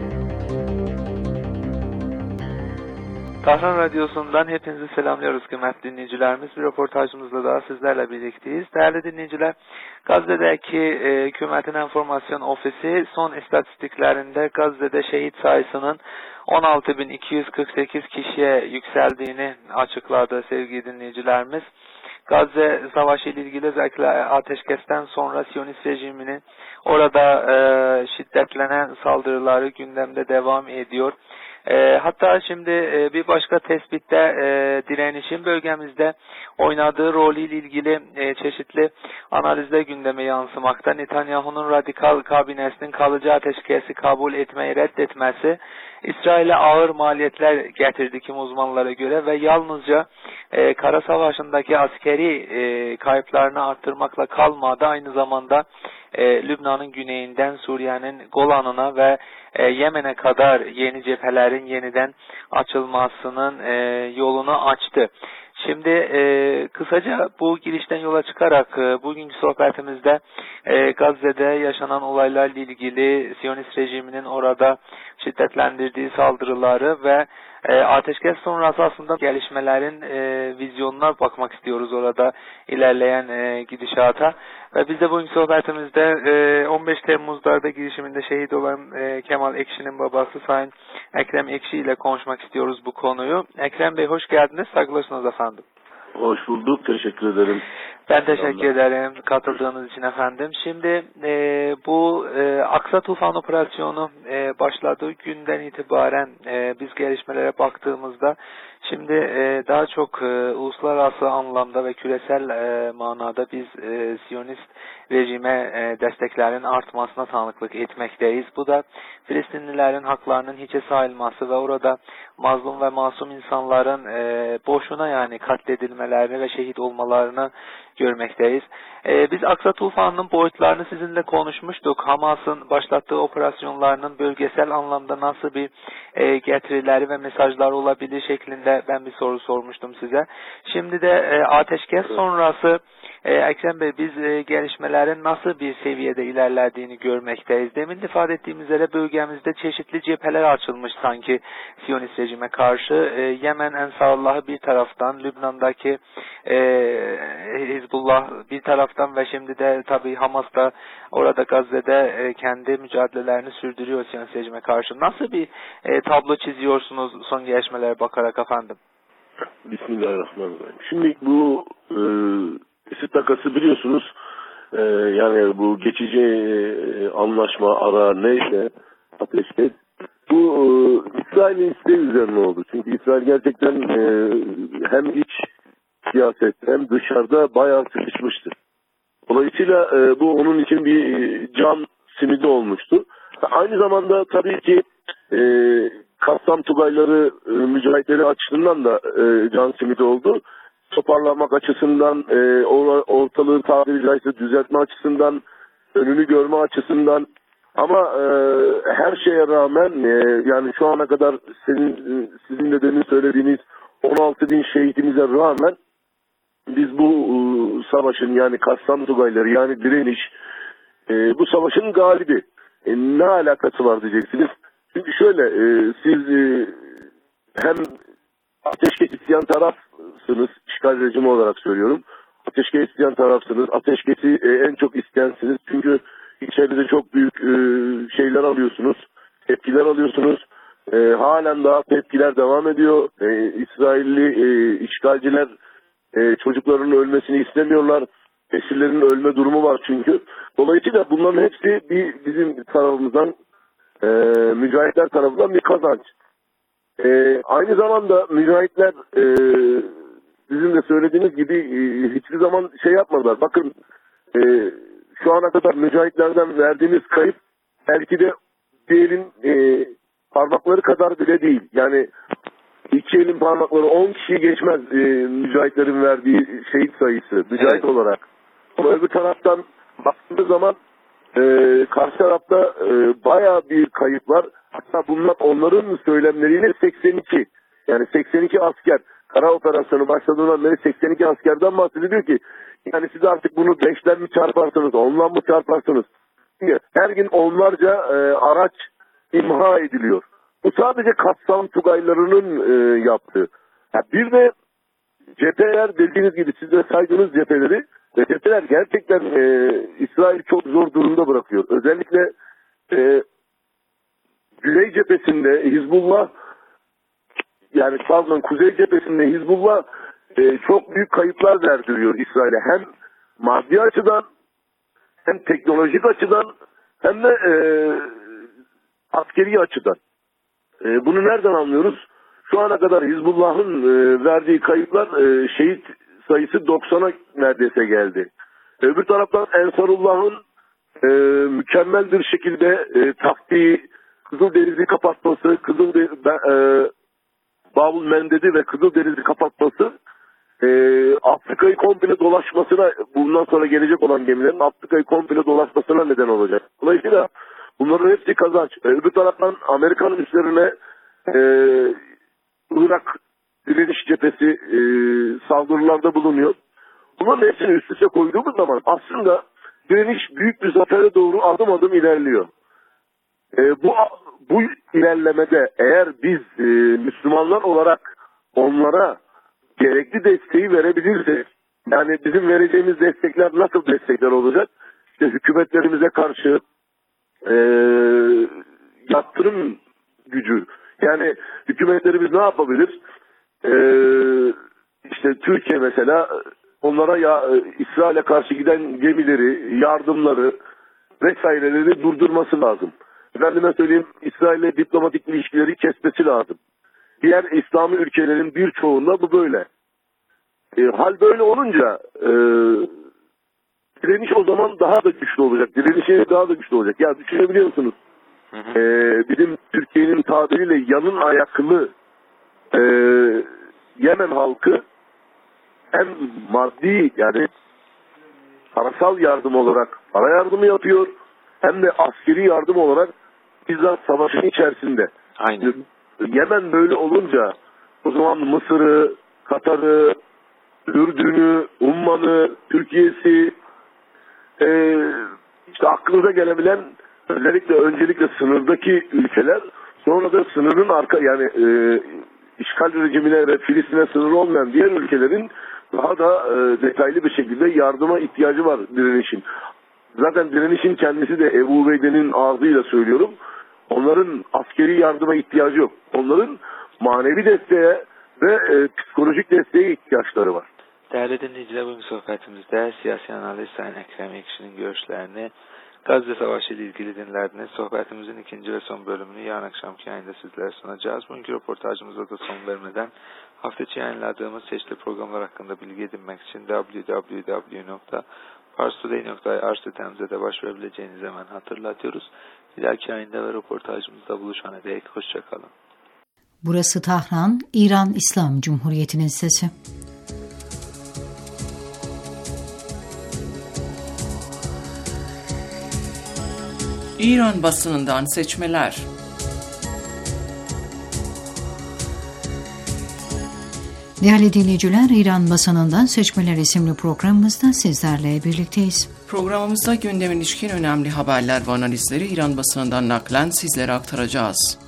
Tahran Radyosu'ndan hepinizi selamlıyoruz kıymetli dinleyicilerimiz. Bir röportajımızla daha sizlerle birlikteyiz. Değerli dinleyiciler, Gazze'deki Hükümetin Enformasyon Ofisi son istatistiklerinde Gazze'de şehit sayısının 16.248 kişiye yükseldiğini açıkladı sevgili dinleyicilerimiz. Gazze Savaşı ile ilgili özellikle ateşkesten sonra Siyonist rejiminin orada şiddetlenen saldırıları gündemde devam ediyor. Hatta şimdi bir başka tespitte direnişin bölgemizde oynadığı rolüyle ilgili çeşitli analizler gündeme yansımakta. Netanyahu'nun radikal kabinesinin kalıcı ateşkesi kabul etmeyi reddetmesi İsrail'e ağır maliyetler getirdi kim uzmanlara göre ve yalnızca Kara Savaşı'ndaki askeri kayıplarını arttırmakla kalmadı. Aynı zamanda Lübnan'ın güneyinden Suriye'nin Golan'ına ve Yemen'e kadar yeni cephelerin yeniden açılmasının yolunu açtı. Şimdi kısaca bu girişten yola çıkarak bugünkü sohbetimizde Gazze'de yaşanan olaylarla ilgili Siyonist rejiminin orada şiddetlendirdiği saldırıları ve ateşkes sonrası aslında gelişmelerin vizyonuna bakmak istiyoruz orada ilerleyen gidişata. Ve biz de bugünkü sohbetimizde 15 Temmuz'larda girişiminde şehit olan Kemal Ekşi'nin babası Sayın Ekrem Ekşi ile konuşmak istiyoruz bu konuyu. Ekrem Bey hoş geldiniz, saygılar efendim. Hoş bulduk, teşekkür ederim. Ben teşekkür ederim katıldığınız için efendim. Şimdi bu Aksa Tufan operasyonu başladığı günden itibaren biz gelişmelere baktığımızda şimdi daha çok uluslararası anlamda ve küresel manada biz Siyonist rejime desteklerin artmasına tanıklık etmekteyiz. Bu da Filistinlilerin haklarının hiçe sayılması ve orada mazlum ve masum insanların boşuna yani katledilmelerini ve şehit olmalarını görmekteyiz. Biz Aksa Tufanı'nın boyutlarını sizinle konuşmuştuk. Hamas'ın başlattığı operasyonlarının bölgesel anlamda nasıl bir getirileri ve mesajları olabilir şeklinde ben bir soru sormuştum size. Şimdi de ateşkes sonrası Ekrem Bey biz gelişmelerin nasıl bir seviyede ilerlediğini görmekteyiz. Demin ifade ettiğimiz üzere bölgemizde çeşitli cepheler açılmış sanki Siyonist rejime karşı. Yemen Ensarallah'ı bir taraftan, Lübnan'daki Hizbullah bir taraftan ve şimdi de tabii Hamas da orada Gazze'de kendi mücadelelerini sürdürüyor Siyonist rejime karşı. Nasıl bir tablo çiziyorsunuz son gelişmelere bakarak efendim? Bismillahirrahmanirrahim. Şimdi bu Esed takası biliyorsunuz Yani bu geçici anlaşma, ara neyse ateşkes, bu İsrail'in isteği üzerine oldu. Çünkü İsrail gerçekten hem iç siyaset hem dışarıda bayağı sıkışmıştı. Dolayısıyla bu onun için bir can simidi olmuştu. Aynı zamanda tabii ki Kassam Tugayları, mücahitleri açısından da can simidi oldu. Toparlamak açısından, ortalığı tabiri caizse düzeltme açısından, önünü görme açısından. Ama her şeye rağmen yani şu ana kadar sizin de demin söylediğiniz 16 bin şehitimize rağmen biz bu savaşın, yani Kassam Tugayları, yani direniş, bu savaşın galibi. Ne alakası var diyeceksiniz. Çünkü şöyle, siz hem ateşkes isteyen tarafsınız, işgal rejimi olarak söylüyorum. Ateşkes isteyen tarafsınız, ateşkesi en çok isteyensiniz. Çünkü içeride çok büyük şeyler alıyorsunuz, tepkiler alıyorsunuz. Halen daha tepkiler devam ediyor. İsrailli işgalciler çocukların ölmesini istemiyorlar. Esirlerin ölme durumu var çünkü. Dolayısıyla bunların hepsi bizim tarafımızdan, mücahitler tarafından bir kazanç. Aynı zamanda mücahitler sizin de söylediğiniz gibi hiçbir zaman şey yapmadılar. Bakın şu ana kadar mücahitlerden verdiğimiz kayıp belki de bir elin parmakları kadar bile değil. Yani iki elin parmakları 10 kişiyi geçmez mücahitlerin verdiği şehit sayısı mücahit olarak. Ama öbür taraftan baktığımız zaman karşı tarafta bayağı bir kayıp var. Hatta bunlar onların söylemleriyle 82. Yani 82 asker. Kara operasyonu başladığından beri 82 askerden bahsediyor ki yani siz artık bunu 5'den mi çarparsınız, 10'dan mı çarparsınız? Her gün onlarca araç imha ediliyor. Bu sadece Kassam Tugaylarının yaptığı. Bir de cepheler, dediğiniz gibi siz de saydığınız cepheleri, ve cepheler gerçekten İsrail çok zor durumda bırakıyor. Özellikle Güney cephesinde Hizbullah, yani pardon Kuzey cephesinde Hizbullah çok büyük kayıplar verdiriyor İsrail'e. Hem maddi açıdan, hem teknolojik açıdan, hem de askeri açıdan. Bunu nereden anlıyoruz? Şu ana kadar Hizbullah'ın verdiği kayıplar, şehit sayısı 90'a neredeyse geldi. Öbür taraftan Ensarullah'ın mükemmel bir şekilde taktiği, Kızıldeniz'i kapatması, Babul Mendeb'i ve Kızıldeniz'i kapatması, Afrika'yı komple dolaşmasına, bundan sonra gelecek olan gemilerin Afrika'yı komple dolaşmasına neden olacak. Dolayısıyla bunların hepsi kazanç. Öbür taraftan Amerikan üslerine Irak direniş cephesi saldırılarda bulunuyor. Bunların hepsini üst üste koyduğumuz zaman aslında direniş büyük bir zafere doğru adım adım ilerliyor. Bu ilerlemede eğer biz Müslümanlar olarak onlara gerekli desteği verebilirsek, yani bizim vereceğimiz destekler nasıl destekler olacak? İşte hükümetlerimize karşı yaptırım gücü. Yani hükümetlerimiz ne yapabilir? İşte Türkiye mesela onlara İsrail'e karşı giden gemileri, yardımları vesaireleri durdurması lazım. Efendime söyleyeyim, İsrail'le diplomatik ilişkileri kesmesi lazım. Diğer İslami ülkelerin birçoğunda bu böyle. Hal böyle olunca direniş o zaman daha da güçlü olacak. Direniş daha da güçlü olacak. Ya düşünebiliyor musunuz? Bizim Türkiye'nin tabiriyle yanın ayaklı Yemen halkı hem maddi, yani parasal yardım olarak para yardımı yapıyor, hem de askeri yardım olarak bizzat savaşın içerisinde. Aynen. Yemen böyle olunca o zaman Mısır'ı, Katar'ı, Ürdün'ü, Umman'ı, Türkiye'si, işte aklınıza gelebilen öncelikle sınırdaki ülkeler, sonra da sınırın yani işgal rejimine ve Filistin'e sınır olmayan diğer ülkelerin daha da detaylı bir şekilde yardıma ihtiyacı var direnişin. Zaten direnişin kendisi de Ebu Ubeyde'nin ağzıyla söylüyorum. Onların askeri yardıma ihtiyacı yok. Onların manevi desteğe ve psikolojik desteğe ihtiyaçları var. Değerli dinleyiciler, bugün sohbetimizde siyasi analist Sayın Ekrem Yekşi'nin görüşlerini Gazze Savaşı ile ilgili dinlerdiniz. Sohbetimizin ikinci ve son bölümünü yarın akşamki yayında sizlere sunacağız. Bugünkü röportajımıza da son vermeden hafta içi yayınladığımız çeşitli programlar hakkında bilgi edinmek için www.parstoday.ir sitemize de başvurabileceğinizi hemen hatırlatıyoruz. Bir dahaki yayında ve röportajımızda buluşana dek hoşçakalın. Burası Tahran, İran İslam Cumhuriyeti'nin sesi. İran basınından seçmeler. Değerli dinleyiciler, İran basınından seçmeler isimli programımızda sizlerle birlikteyiz. Programımızda gündeme ilişkin önemli haberler ve analizleri İran basınından naklen sizlere aktaracağız.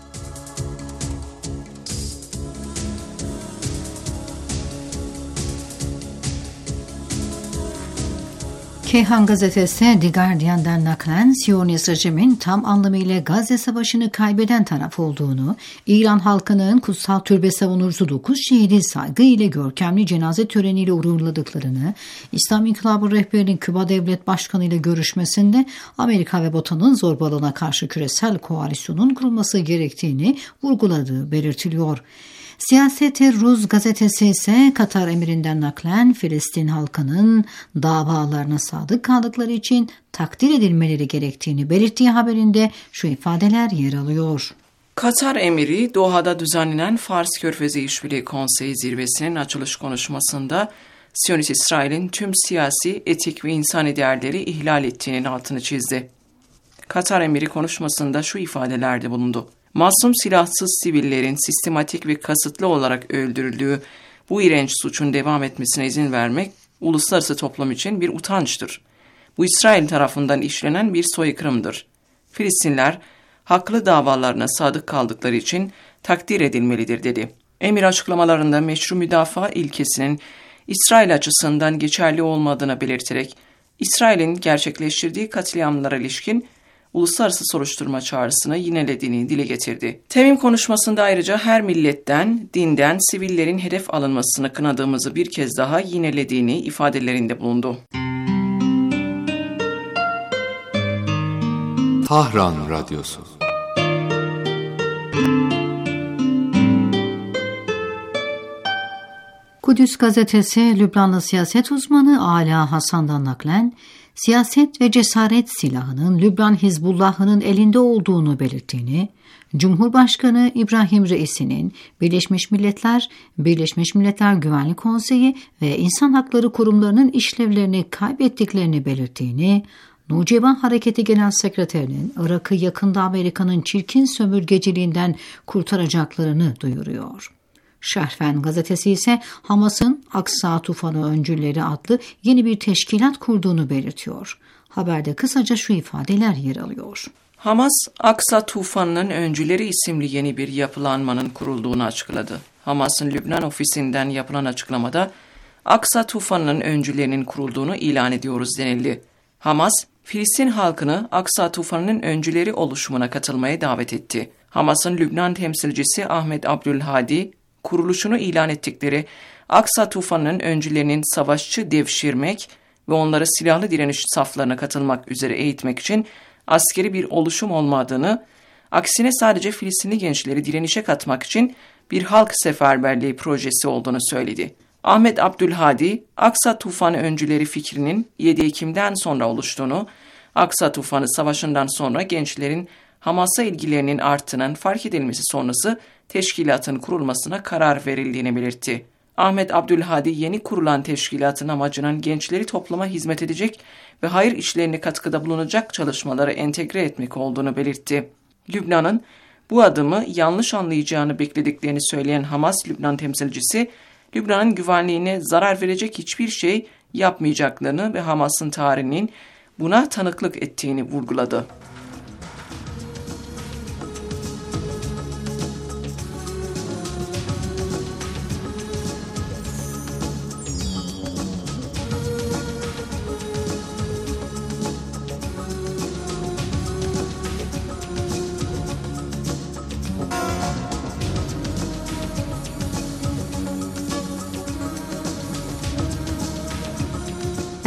Keyhan gazetesi The Guardian'dan naklen Siyonist rejimin tam anlamıyla Gazze Savaşı'nı kaybeden taraf olduğunu, İran halkının kutsal türbe savunucusu 9 şehidi saygı ile görkemli cenaze töreniyle uğurladıklarını, İslam İnkılabı rehberinin Küba Devlet Başkanı ile görüşmesinde Amerika ve Batı'nın zorbalığına karşı küresel koalisyonun kurulması gerektiğini vurguladığı belirtiliyor. Siyasete Rus gazetesi ise Katar emirinden naklen Filistin halkının davalarına sadık kaldıkları için takdir edilmeleri gerektiğini belirttiği haberinde şu ifadeler yer alıyor. Katar emiri Doha'da düzenlenen Fars Körfezi İşbirliği Konseyi zirvesinin açılış konuşmasında Siyonist İsrail'in tüm siyasi, etik ve insani değerleri ihlal ettiğinin altını çizdi. Katar emiri konuşmasında şu ifadelerde bulundu. Masum silahsız sivillerin sistematik ve kasıtlı olarak öldürüldüğü bu iğrenç suçun devam etmesine izin vermek uluslararası toplum için bir utançtır. Bu İsrail tarafından işlenen bir soykırımdır. Filistinler haklı davalarına sadık kaldıkları için takdir edilmelidir dedi. Emir açıklamalarında meşru müdafaa ilkesinin İsrail açısından geçerli olmadığını belirterek İsrail'in gerçekleştirdiği katliamlara ilişkin uluslararası soruşturma çağrısını yinelediğini dile getirdi. Temim konuşmasında ayrıca her milletten, dinden sivillerin hedef alınmasını kınadığımızı bir kez daha yinelediğini ifadelerinde bulundu. Tahran Radyosu. Kudüs gazetesi Lübnanlı siyaset uzmanı Ala Hasan'dan naklen siyaset ve cesaret silahının Lübnan Hizbullah'ının elinde olduğunu belirttiğini, Cumhurbaşkanı İbrahim Reisi'nin Birleşmiş Milletler Güvenlik Konseyi ve İnsan Hakları Kurumlarının işlevlerini kaybettiklerini belirttiğini, Nuceyban Hareketi Genel Sekreterinin Irak'ı yakında Amerika'nın çirkin sömürgeciliğinden kurtaracaklarını duyuruyor. Şerfen gazetesi ise Hamas'ın Aksa Tufanı Öncüleri adlı yeni bir teşkilat kurduğunu belirtiyor. Haberde kısaca şu ifadeler yer alıyor. Hamas, Aksa Tufanı'nın Öncüleri isimli yeni bir yapılanmanın kurulduğunu açıkladı. Hamas'ın Lübnan ofisinden yapılan açıklamada Aksa Tufanı'nın öncülerinin kurulduğunu ilan ediyoruz denildi. Hamas, Filistin halkını Aksa Tufanı'nın öncüleri oluşumuna katılmaya davet etti. Hamas'ın Lübnan temsilcisi Ahmet Abdülhadi, kuruluşunu ilan ettikleri Aksa Tufanı'nın öncülerinin savaşçı devşirmek ve onları silahlı direniş saflarına katılmak üzere eğitmek için askeri bir oluşum olmadığını, aksine sadece Filistinli gençleri direnişe katmak için bir halk seferberliği projesi olduğunu söyledi. Ahmet Abdülhadi, Aksa Tufanı öncüleri fikrinin 7 Ekim'den sonra oluştuğunu, Aksa Tufanı savaşından sonra gençlerin Hamas'a ilgilerinin arttığının fark edilmesi sonrası teşkilatın kurulmasına karar verildiğini belirtti. Ahmet Abdülhadi yeni kurulan teşkilatın amacının gençleri topluma hizmet edecek ve hayır işlerine katkıda bulunacak çalışmaları entegre etmek olduğunu belirtti. Lübnan'ın bu adımı yanlış anlayacağını beklediklerini söyleyen Hamas Lübnan temsilcisi, Lübnan'ın güvenliğine zarar verecek hiçbir şey yapmayacaklarını ve Hamas'ın tarihinin buna tanıklık ettiğini vurguladı.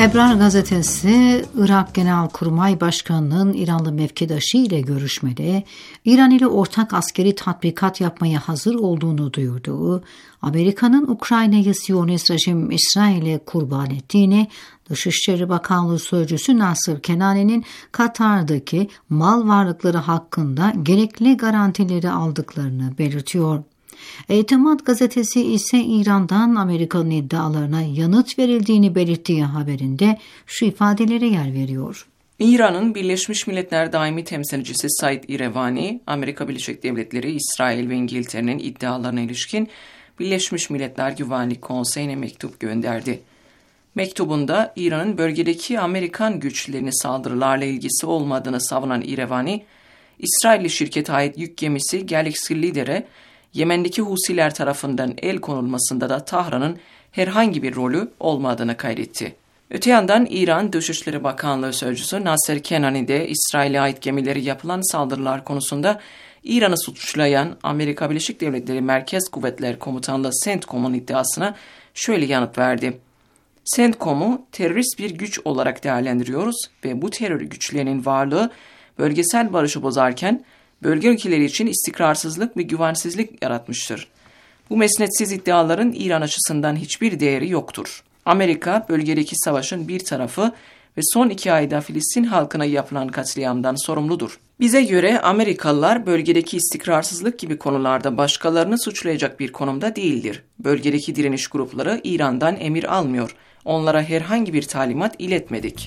Ebrar gazetesi, Irak Genelkurmay Başkanı'nın İranlı mevkidaşı ile görüşmede İran ile ortak askeri tatbikat yapmaya hazır olduğunu duyurduğu, Amerika'nın Ukrayna'yı Siyonist rejim İsrail'e kurban ettiğini, Dışişleri Bakanlığı Sözcüsü Nasır Kenani'nin Katar'daki mal varlıkları hakkında gerekli garantileri aldıklarını belirtiyor. Etimat gazetesi ise İran'dan Amerika'nın iddialarına yanıt verildiğini belirttiği haberinde şu ifadelere yer veriyor. İran'ın Birleşmiş Milletler Daimi Temsilcisi Said Irevani, Amerika Birleşik Devletleri, İsrail ve İngiltere'nin iddialarına ilişkin Birleşmiş Milletler Güvenlik Konseyi'ne mektup gönderdi. Mektubunda İran'ın bölgedeki Amerikan güçlerine saldırılarla ilgisi olmadığını savunan Irevani, İsrailli şirkete ait yük gemisi Galaxy Leader'e Yemen'deki Husiler tarafından el konulmasında da Tahran'ın herhangi bir rolü olmadığını kaydetti. Öte yandan İran Dışişleri Bakanlığı Sözcüsü Nasser Kenani de İsrail'e ait gemileri yapılan saldırılar konusunda İran'ı suçlayan Amerika Birleşik Devletleri Merkez Kuvvetler Komutanlığı CENTCOM'un iddiasına şöyle yanıt verdi. CENTCOM'u terörist bir güç olarak değerlendiriyoruz ve bu terör güçlerinin varlığı bölgesel barışı bozarken bölge ülkeleri için istikrarsızlık ve güvensizlik yaratmıştır. Bu mesnetsiz iddiaların İran açısından hiçbir değeri yoktur. Amerika, bölgedeki savaşın bir tarafı ve son 2 ayda Filistin halkına yapılan katliamdan sorumludur. Bize göre Amerikalılar bölgedeki istikrarsızlık gibi konularda başkalarını suçlayacak bir konumda değildir. Bölgedeki direniş grupları İran'dan emir almıyor. Onlara herhangi bir talimat iletmedik.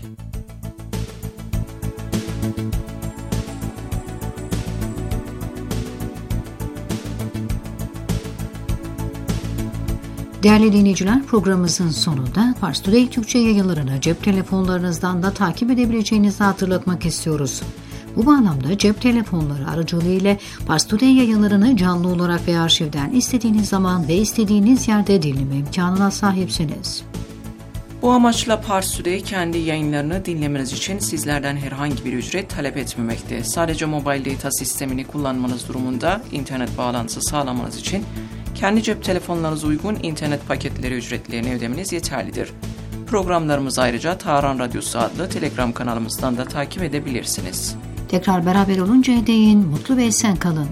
Değerli dinleyiciler, programımızın sonunda Pars Today Türkçe yayınlarını cep telefonlarınızdan da takip edebileceğinizi hatırlatmak istiyoruz. Bu bağlamda cep telefonları aracılığıyla Pars Today yayınlarını canlı olarak ve arşivden istediğiniz zaman ve istediğiniz yerde dinleme imkanına sahipsiniz. Bu amaçla Pars Today kendi yayınlarını dinlemeniz için sizlerden herhangi bir ücret talep etmemekte. Sadece mobile data sistemini kullanmanız durumunda internet bağlantısı sağlamanız için kendi cep telefonlarınıza uygun internet paketleri ücretlerini ödemeniz yeterlidir. Programlarımızı ayrıca Tahran Radyosu adlı Telegram kanalımızdan da takip edebilirsiniz. Tekrar beraber oluncaya değin mutlu ve esen kalın.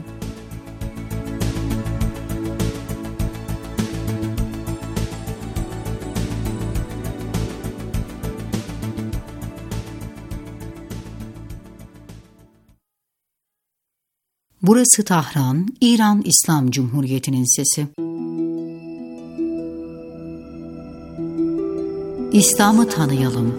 Burası Tahran, İran İslam Cumhuriyeti'nin sesi. İslam'ı tanıyalım.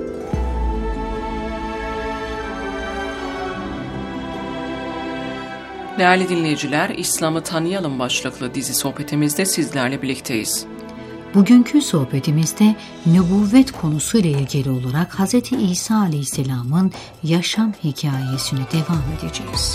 Değerli dinleyiciler, İslam'ı tanıyalım başlıklı dizi sohbetimizde sizlerle birlikteyiz. Bugünkü sohbetimizde nübüvvet konusuyla ilgili olarak Hz. İsa Aleyhisselam'ın yaşam hikayesine devam edeceğiz.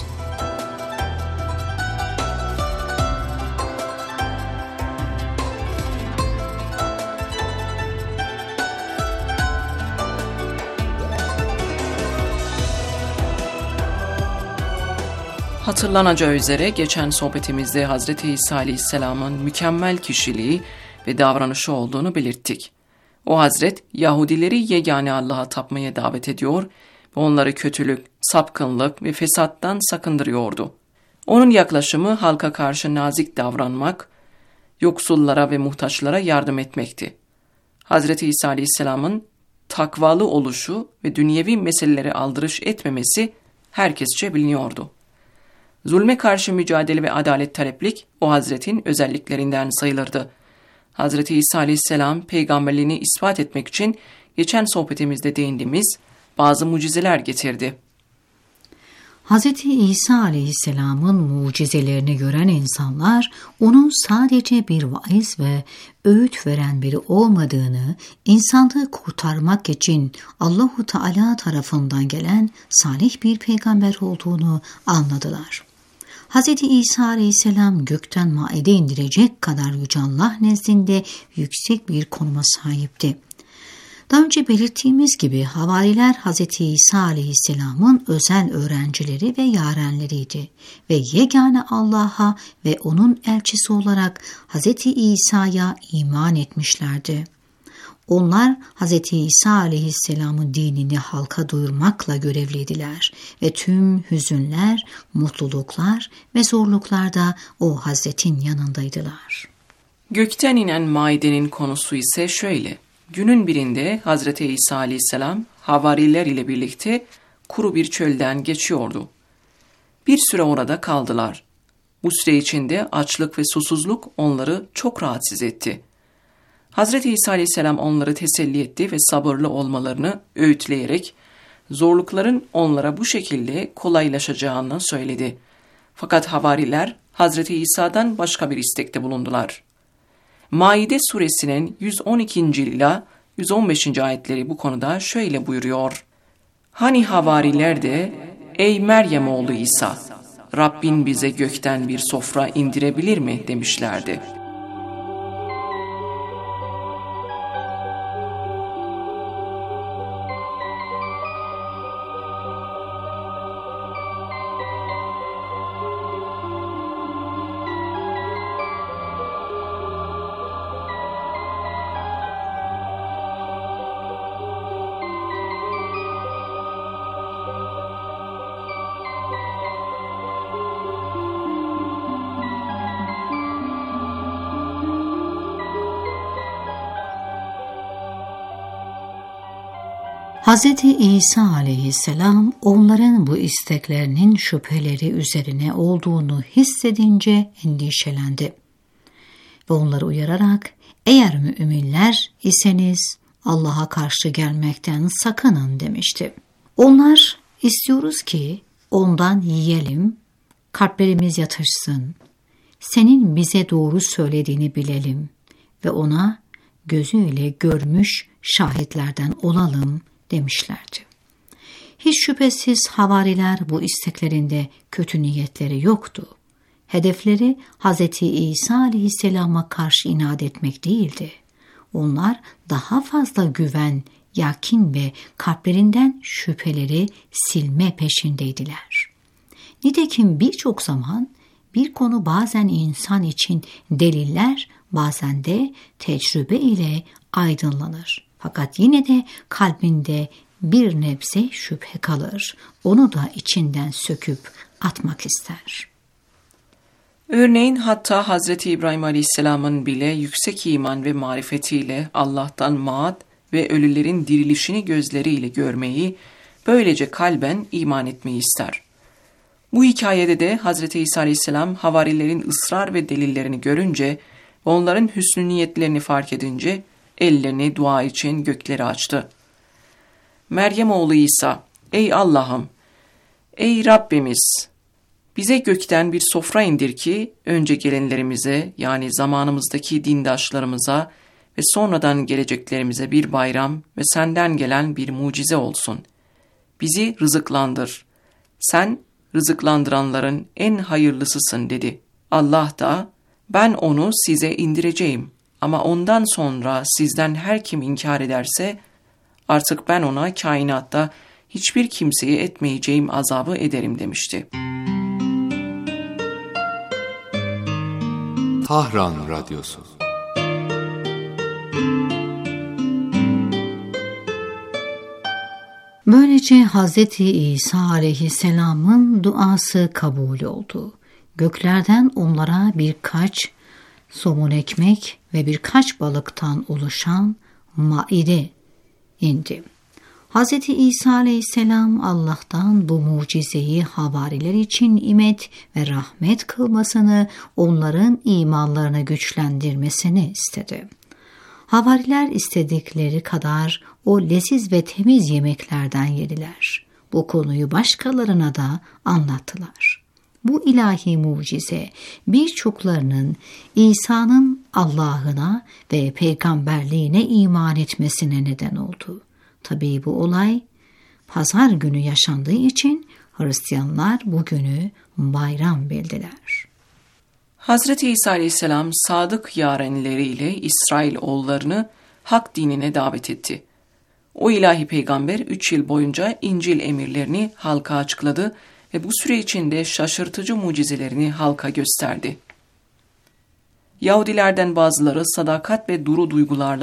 Hatırlanacağı üzere geçen sohbetimizde Hazreti İsa Aleyhisselam'ın mükemmel kişiliği ve davranışı olduğunu belirttik. O Hazret Yahudileri yegane Allah'a tapmaya davet ediyor ve onları kötülük, sapkınlık ve fesattan sakındırıyordu. Onun yaklaşımı halka karşı nazik davranmak, yoksullara ve muhtaçlara yardım etmekti. Hazreti İsa Aleyhisselam'ın takvalı oluşu ve dünyevi meselelere aldırış etmemesi herkesçe biliniyordu. Zulme karşı mücadele ve adalet taleplik o Hazretin özelliklerinden sayılırdı. Hazreti İsa Aleyhisselam peygamberliğini ispat etmek için geçen sohbetimizde değindiğimiz bazı mucizeler getirdi. Hz. İsa Aleyhisselam'ın mucizelerini gören insanlar onun sadece bir vaiz ve öğüt veren biri olmadığını, insanlığı kurtarmak için Allahu Teala tarafından gelen salih bir peygamber olduğunu anladılar. Hz. İsa Aleyhisselam gökten maide indirecek kadar yüce Allah nezdinde yüksek bir konuma sahipti. Daha önce belirttiğimiz gibi havariler Hz. İsa Aleyhisselam'ın özel öğrencileri ve yarenleriydi ve yegane Allah'a ve onun elçisi olarak Hz. İsa'ya iman etmişlerdi. Onlar Hz. İsa aleyhisselamın dinini halka duyurmakla görevliydiler ve tüm hüzünler, mutluluklar ve zorluklarda o Hazretin yanındaydılar. Gökten inen maidenin konusu ise şöyle. Günün birinde Hazreti İsa aleyhisselam havariler ile birlikte kuru bir çölden geçiyordu. Bir süre orada kaldılar. Bu süre içinde açlık ve susuzluk onları çok rahatsız etti. Hazreti İsa aleyhisselam onları teselli etti ve sabırlı olmalarını öğütleyerek zorlukların onlara bu şekilde kolaylaşacağını söyledi. Fakat havariler Hazreti İsa'dan başka bir istekte bulundular. Maide suresinin 112. ila 115. ayetleri bu konuda şöyle buyuruyor. Hani havariler de, ey Meryem oğlu İsa, Rabbin bize gökten bir sofra indirebilir mi demişlerdi. Hz. İsa aleyhisselam onların bu isteklerinin şüpheleri üzerine olduğunu hissedince endişelendi. Ve onları uyararak, eğer müminler iseniz Allah'a karşı gelmekten sakının demişti. Onlar, istiyoruz ki ondan yiyelim, kalplerimiz yatışsın, senin bize doğru söylediğini bilelim ve ona gözüyle görmüş şahitlerden olalım demişlerdi. Hiç şüphesiz havariler bu isteklerinde kötü niyetleri yoktu. Hedefleri Hz. İsa aleyhisselama karşı inat etmek değildi. Onlar daha fazla güven, yakin ve kalplerinden şüpheleri silme peşindeydiler. Nitekim birçok zaman bir konu bazen insan için deliller, bazen de tecrübe ile aydınlanır. Fakat yine de kalbinde bir nebze şüphe kalır. Onu da içinden söküp atmak ister. Örneğin hatta Hazreti İbrahim Aleyhisselam'ın bile yüksek iman ve marifetiyle Allah'tan maad ve ölülerin dirilişini gözleriyle görmeyi, böylece kalben iman etmeyi ister. Bu hikayede de Hazreti İsa Aleyhisselam havarilerin ısrar ve delillerini görünce ve onların hüsnü niyetlerini fark edince ellerini dua için gökleri açtı. Meryem oğlu İsa, ey Allah'ım, ey Rabbimiz, bize gökten bir sofra indir ki önce gelenlerimize, yani zamanımızdaki dindaşlarımıza ve sonradan geleceklerimize bir bayram ve senden gelen bir mucize olsun. Bizi rızıklandır. Sen rızıklandıranların en hayırlısısın dedi. Allah da, ben onu size indireceğim ama ondan sonra sizden her kim inkar ederse artık ben ona kainatta hiçbir kimseye etmeyeceğim azabı ederim demişti. Tahran Radyosu. Böylece Hz. İsa aleyhisselamın duası kabul oldu. Göklerden onlara birkaç somun ekmek ve birkaç balıktan oluşan maide indi. Hz. İsa aleyhisselam Allah'tan bu mucizeyi havariler için nimet ve rahmet kılmasını, onların imanlarını güçlendirmesini istedi. Havariler istedikleri kadar o leziz ve temiz yemeklerden yediler. Bu konuyu başkalarına da anlattılar. Bu ilahi mucize birçoklarının İsa'nın Allah'ına ve peygamberliğine iman etmesine neden oldu. Tabii bu olay pazar günü yaşandığı için Hristiyanlar bu günü bayram bildiler. Hazreti İsa Aleyhisselam sadık yarenleriyle İsrailoğullarını hak dinine davet etti. O ilahi peygamber 3 yıl boyunca İncil emirlerini halka açıkladı ve bu süre içinde şaşırtıcı mucizelerini halka gösterdi. Yahudilerden bazıları sadakat ve duru duygularla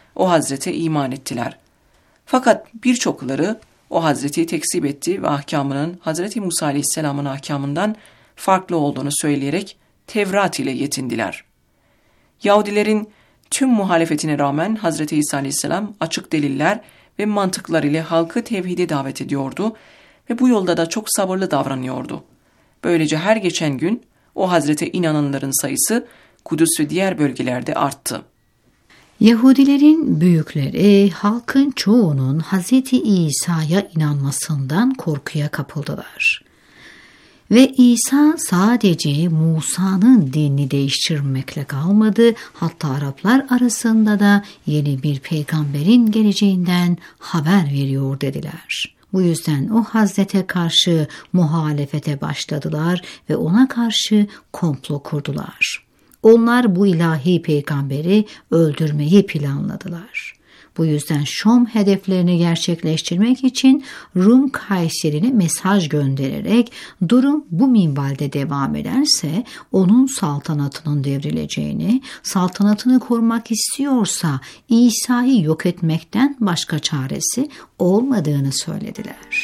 o Hazrete iman ettiler. Fakat birçokları o Hazreti tekzip etti ve ahkamının Hazreti Musa Aleyhisselam'ın ahkamından farklı olduğunu söyleyerek Tevrat ile yetindiler. Yahudilerin tüm muhalefetine rağmen Hazreti İsa Aleyhisselam açık deliller ve mantıklar ile halkı tevhide davet ediyordu ve bu yolda da çok sabırlı davranıyordu. Böylece her geçen gün o Hazrete inananların sayısı Kudüs ve diğer bölgelerde arttı. Yahudilerin büyükleri halkın çoğunun Hz. İsa'ya inanmasından korkuya kapıldılar. Ve İsa sadece Musa'nın dinini değiştirmekle kalmadı, hatta Araplar arasında da yeni bir peygamberin geleceğinden haber veriyor dediler. Bu yüzden o Hazrete karşı muhalefete başladılar ve ona karşı komplo kurdular. Onlar bu ilahi peygamberi öldürmeyi planladılar. Bu yüzden Şom hedeflerini gerçekleştirmek için Rum Kayseri'ne mesaj göndererek durum bu minvalde devam ederse onun saltanatının devrileceğini, saltanatını korumak istiyorsa İsa'yı yok etmekten başka çaresi olmadığını söylediler.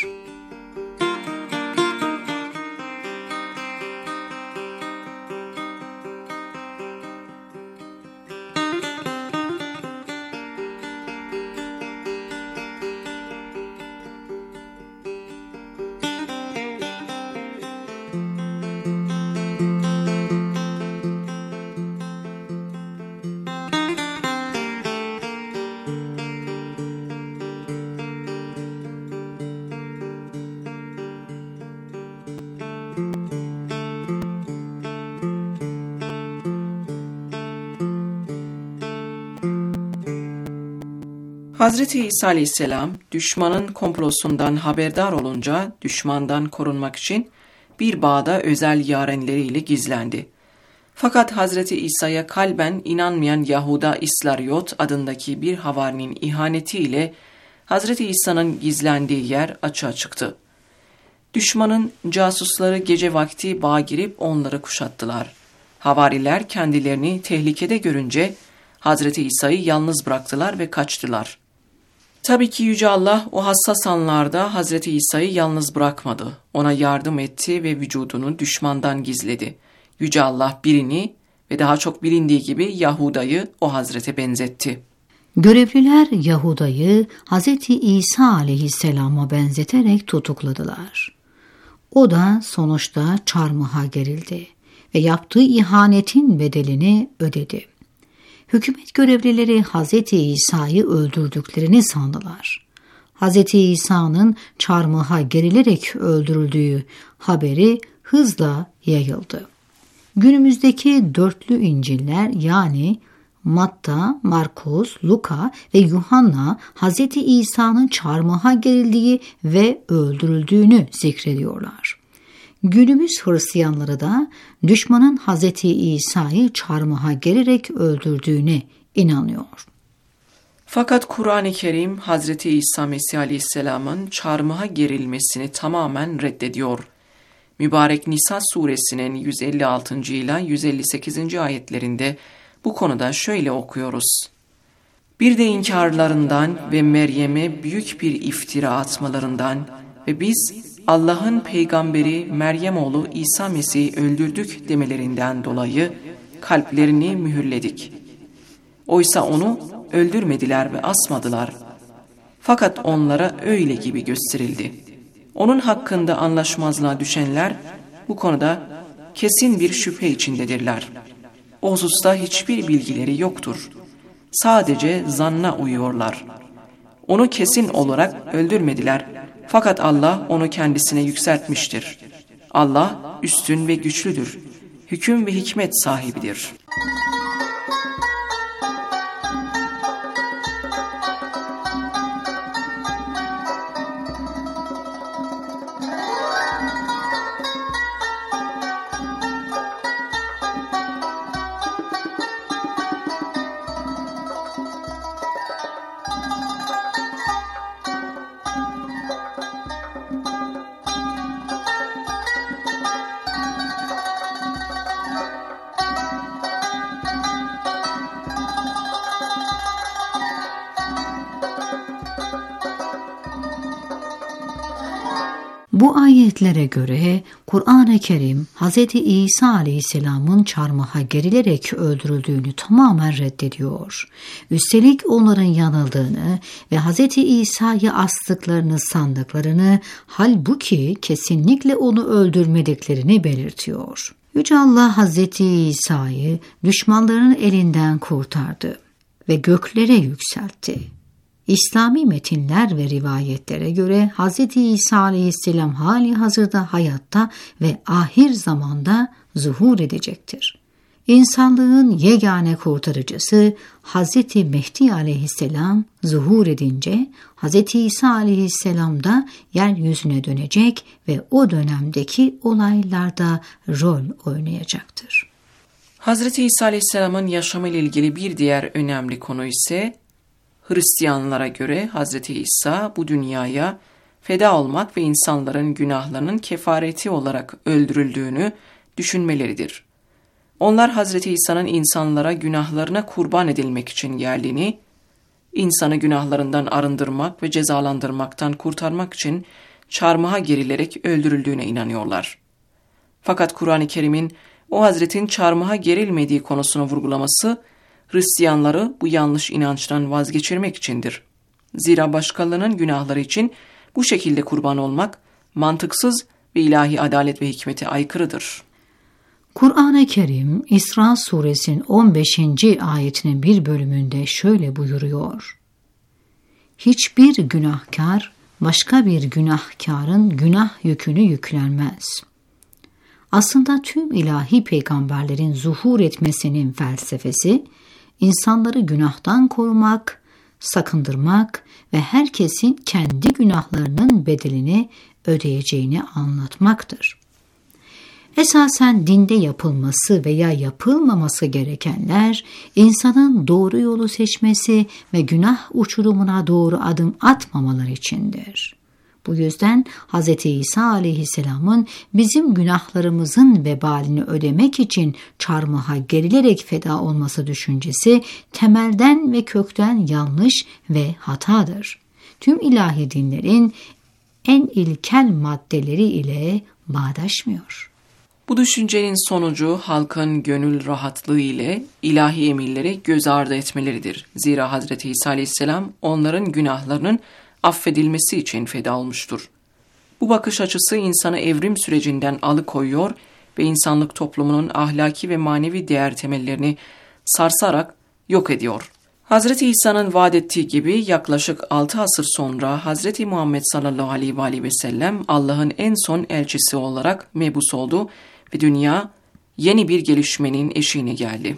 Hazreti İsa Aleyhisselam düşmanın komplosundan haberdar olunca düşmandan korunmak için bir bağda özel yarenleriyle gizlendi. Fakat Hazreti İsa'ya kalben inanmayan Yahuda İslaryot adındaki bir havarinin ihanetiyle Hazreti İsa'nın gizlendiği yer açığa çıktı. Düşmanın casusları gece vakti bağa girip onları kuşattılar. Havariler kendilerini tehlikede görünce Hazreti İsa'yı yalnız bıraktılar ve kaçtılar. Tabii ki Yüce Allah o hassas anlarda Hazreti İsa'yı yalnız bırakmadı. Ona yardım etti ve vücudunu düşmandan gizledi. Yüce Allah birini ve daha çok bilindiği gibi Yahuda'yı o Hazrete benzetti. Görevliler Yahuda'yı Hz. İsa aleyhisselama benzeterek tutukladılar. O da sonuçta çarmıha gerildi ve yaptığı ihanetin bedelini ödedi. Hükümet görevlileri Hz. İsa'yı öldürdüklerini sandılar. Hz. İsa'nın çarmıha gerilerek öldürüldüğü haberi hızla yayıldı. Günümüzdeki dörtlü İncil'ler yani Matta, Markus, Luka ve Yuhanna Hz. İsa'nın çarmıha gerildiği ve öldürüldüğünü zikrediyorlar. Günümüz Hristiyanları da düşmanın Hz. İsa'yı çarmıha gererek öldürdüğüne inanıyor. Fakat Kur'an-ı Kerim Hz. İsa Mesih Aleyhisselam'ın çarmıha gerilmesini tamamen reddediyor. Mübarek Nisa suresinin 156. ila 158. ayetlerinde bu konuda şöyle okuyoruz. Bir de inkarlarından ve Meryem'e büyük bir iftira atmalarından ve biz Allah'ın peygamberi Meryem oğlu İsa Mesih'i öldürdük demelerinden dolayı kalplerini mühürledik. Oysa onu öldürmediler ve asmadılar. Fakat onlara öyle gibi gösterildi. Onun hakkında anlaşmazlığa düşenler bu konuda kesin bir şüphe içindedirler. O hususta hiçbir bilgileri yoktur. Sadece zanna uyuyorlar. Onu kesin olarak öldürmediler. Fakat Allah onu kendisine yükseltmiştir. Allah üstün ve güçlüdür. Hüküm ve hikmet sahibidir. Bu ayetlere göre Kur'an-ı Kerim Hz. İsa Aleyhisselam'ın çarmıha gerilerek öldürüldüğünü tamamen reddediyor. Üstelik onların yanıldığını ve Hz. İsa'yı astıklarını sandıklarını, halbuki kesinlikle onu öldürmediklerini belirtiyor. Yüce Allah Hz. İsa'yı düşmanlarının elinden kurtardı ve göklere yükseltti. İslami metinler ve rivayetlere göre Hz. İsa Aleyhisselam hali hazırda hayatta ve ahir zamanda zuhur edecektir. İnsanlığın yegane kurtarıcısı Hz. Mehdi Aleyhisselam zuhur edince Hz. İsa Aleyhisselam da yeryüzüne dönecek ve o dönemdeki olaylarda rol oynayacaktır. Hz. İsa Aleyhisselam'ın yaşamıyla ilgili bir diğer önemli konu ise Hristiyanlara göre Hz. İsa bu dünyaya feda olmak ve insanların günahlarının kefareti olarak öldürüldüğünü düşünmeleridir. Onlar Hz. İsa'nın insanlara günahlarına kurban edilmek için geldiğini, insanı günahlarından arındırmak ve cezalandırmaktan kurtarmak için çarmıha gerilerek öldürüldüğüne inanıyorlar. Fakat Kur'an-ı Kerim'in o Hazretin çarmıha gerilmediği konusunu vurgulaması, Hristiyanları bu yanlış inançtan vazgeçirmek içindir. Zira başkalarının günahları için bu şekilde kurban olmak mantıksız ve ilahi adalet ve hikmete aykırıdır. Kur'an-ı Kerim İsra suresinin 15. ayetinin bir bölümünde şöyle buyuruyor. Hiçbir günahkar başka bir günahkarın günah yükünü yüklenmez. Aslında tüm ilahi peygamberlerin zuhur etmesinin felsefesi, insanları günahtan korumak, sakındırmak ve herkesin kendi günahlarının bedelini ödeyeceğini anlatmaktır. Esasen dinde yapılması veya yapılmaması gerekenler, insanın doğru yolu seçmesi ve günah uçurumuna doğru adım atmamaları içindir. Bu yüzden Hz. İsa Aleyhisselam'ın bizim günahlarımızın vebalini ödemek için çarmıha gerilerek feda olması düşüncesi temelden ve kökten yanlış ve hatadır. Tüm ilahi dinlerin en ilkel maddeleri ile bağdaşmıyor. Bu düşüncenin sonucu halkın gönül rahatlığı ile ilahi emirleri göz ardı etmeleridir. Zira Hz. İsa Aleyhisselam onların günahlarının affedilmesi için feda olmuştur. Bu bakış açısı insanı evrim sürecinden alıkoyuyor ve insanlık toplumunun ahlaki ve manevi değer temellerini sarsarak yok ediyor. Hz. İsa'nın vaat ettiği gibi yaklaşık 6 asır sonra Hz. Muhammed sallallahu aleyhi ve sellem Allah'ın en son elçisi olarak mebus oldu ve dünya yeni bir gelişmenin eşiğine geldi.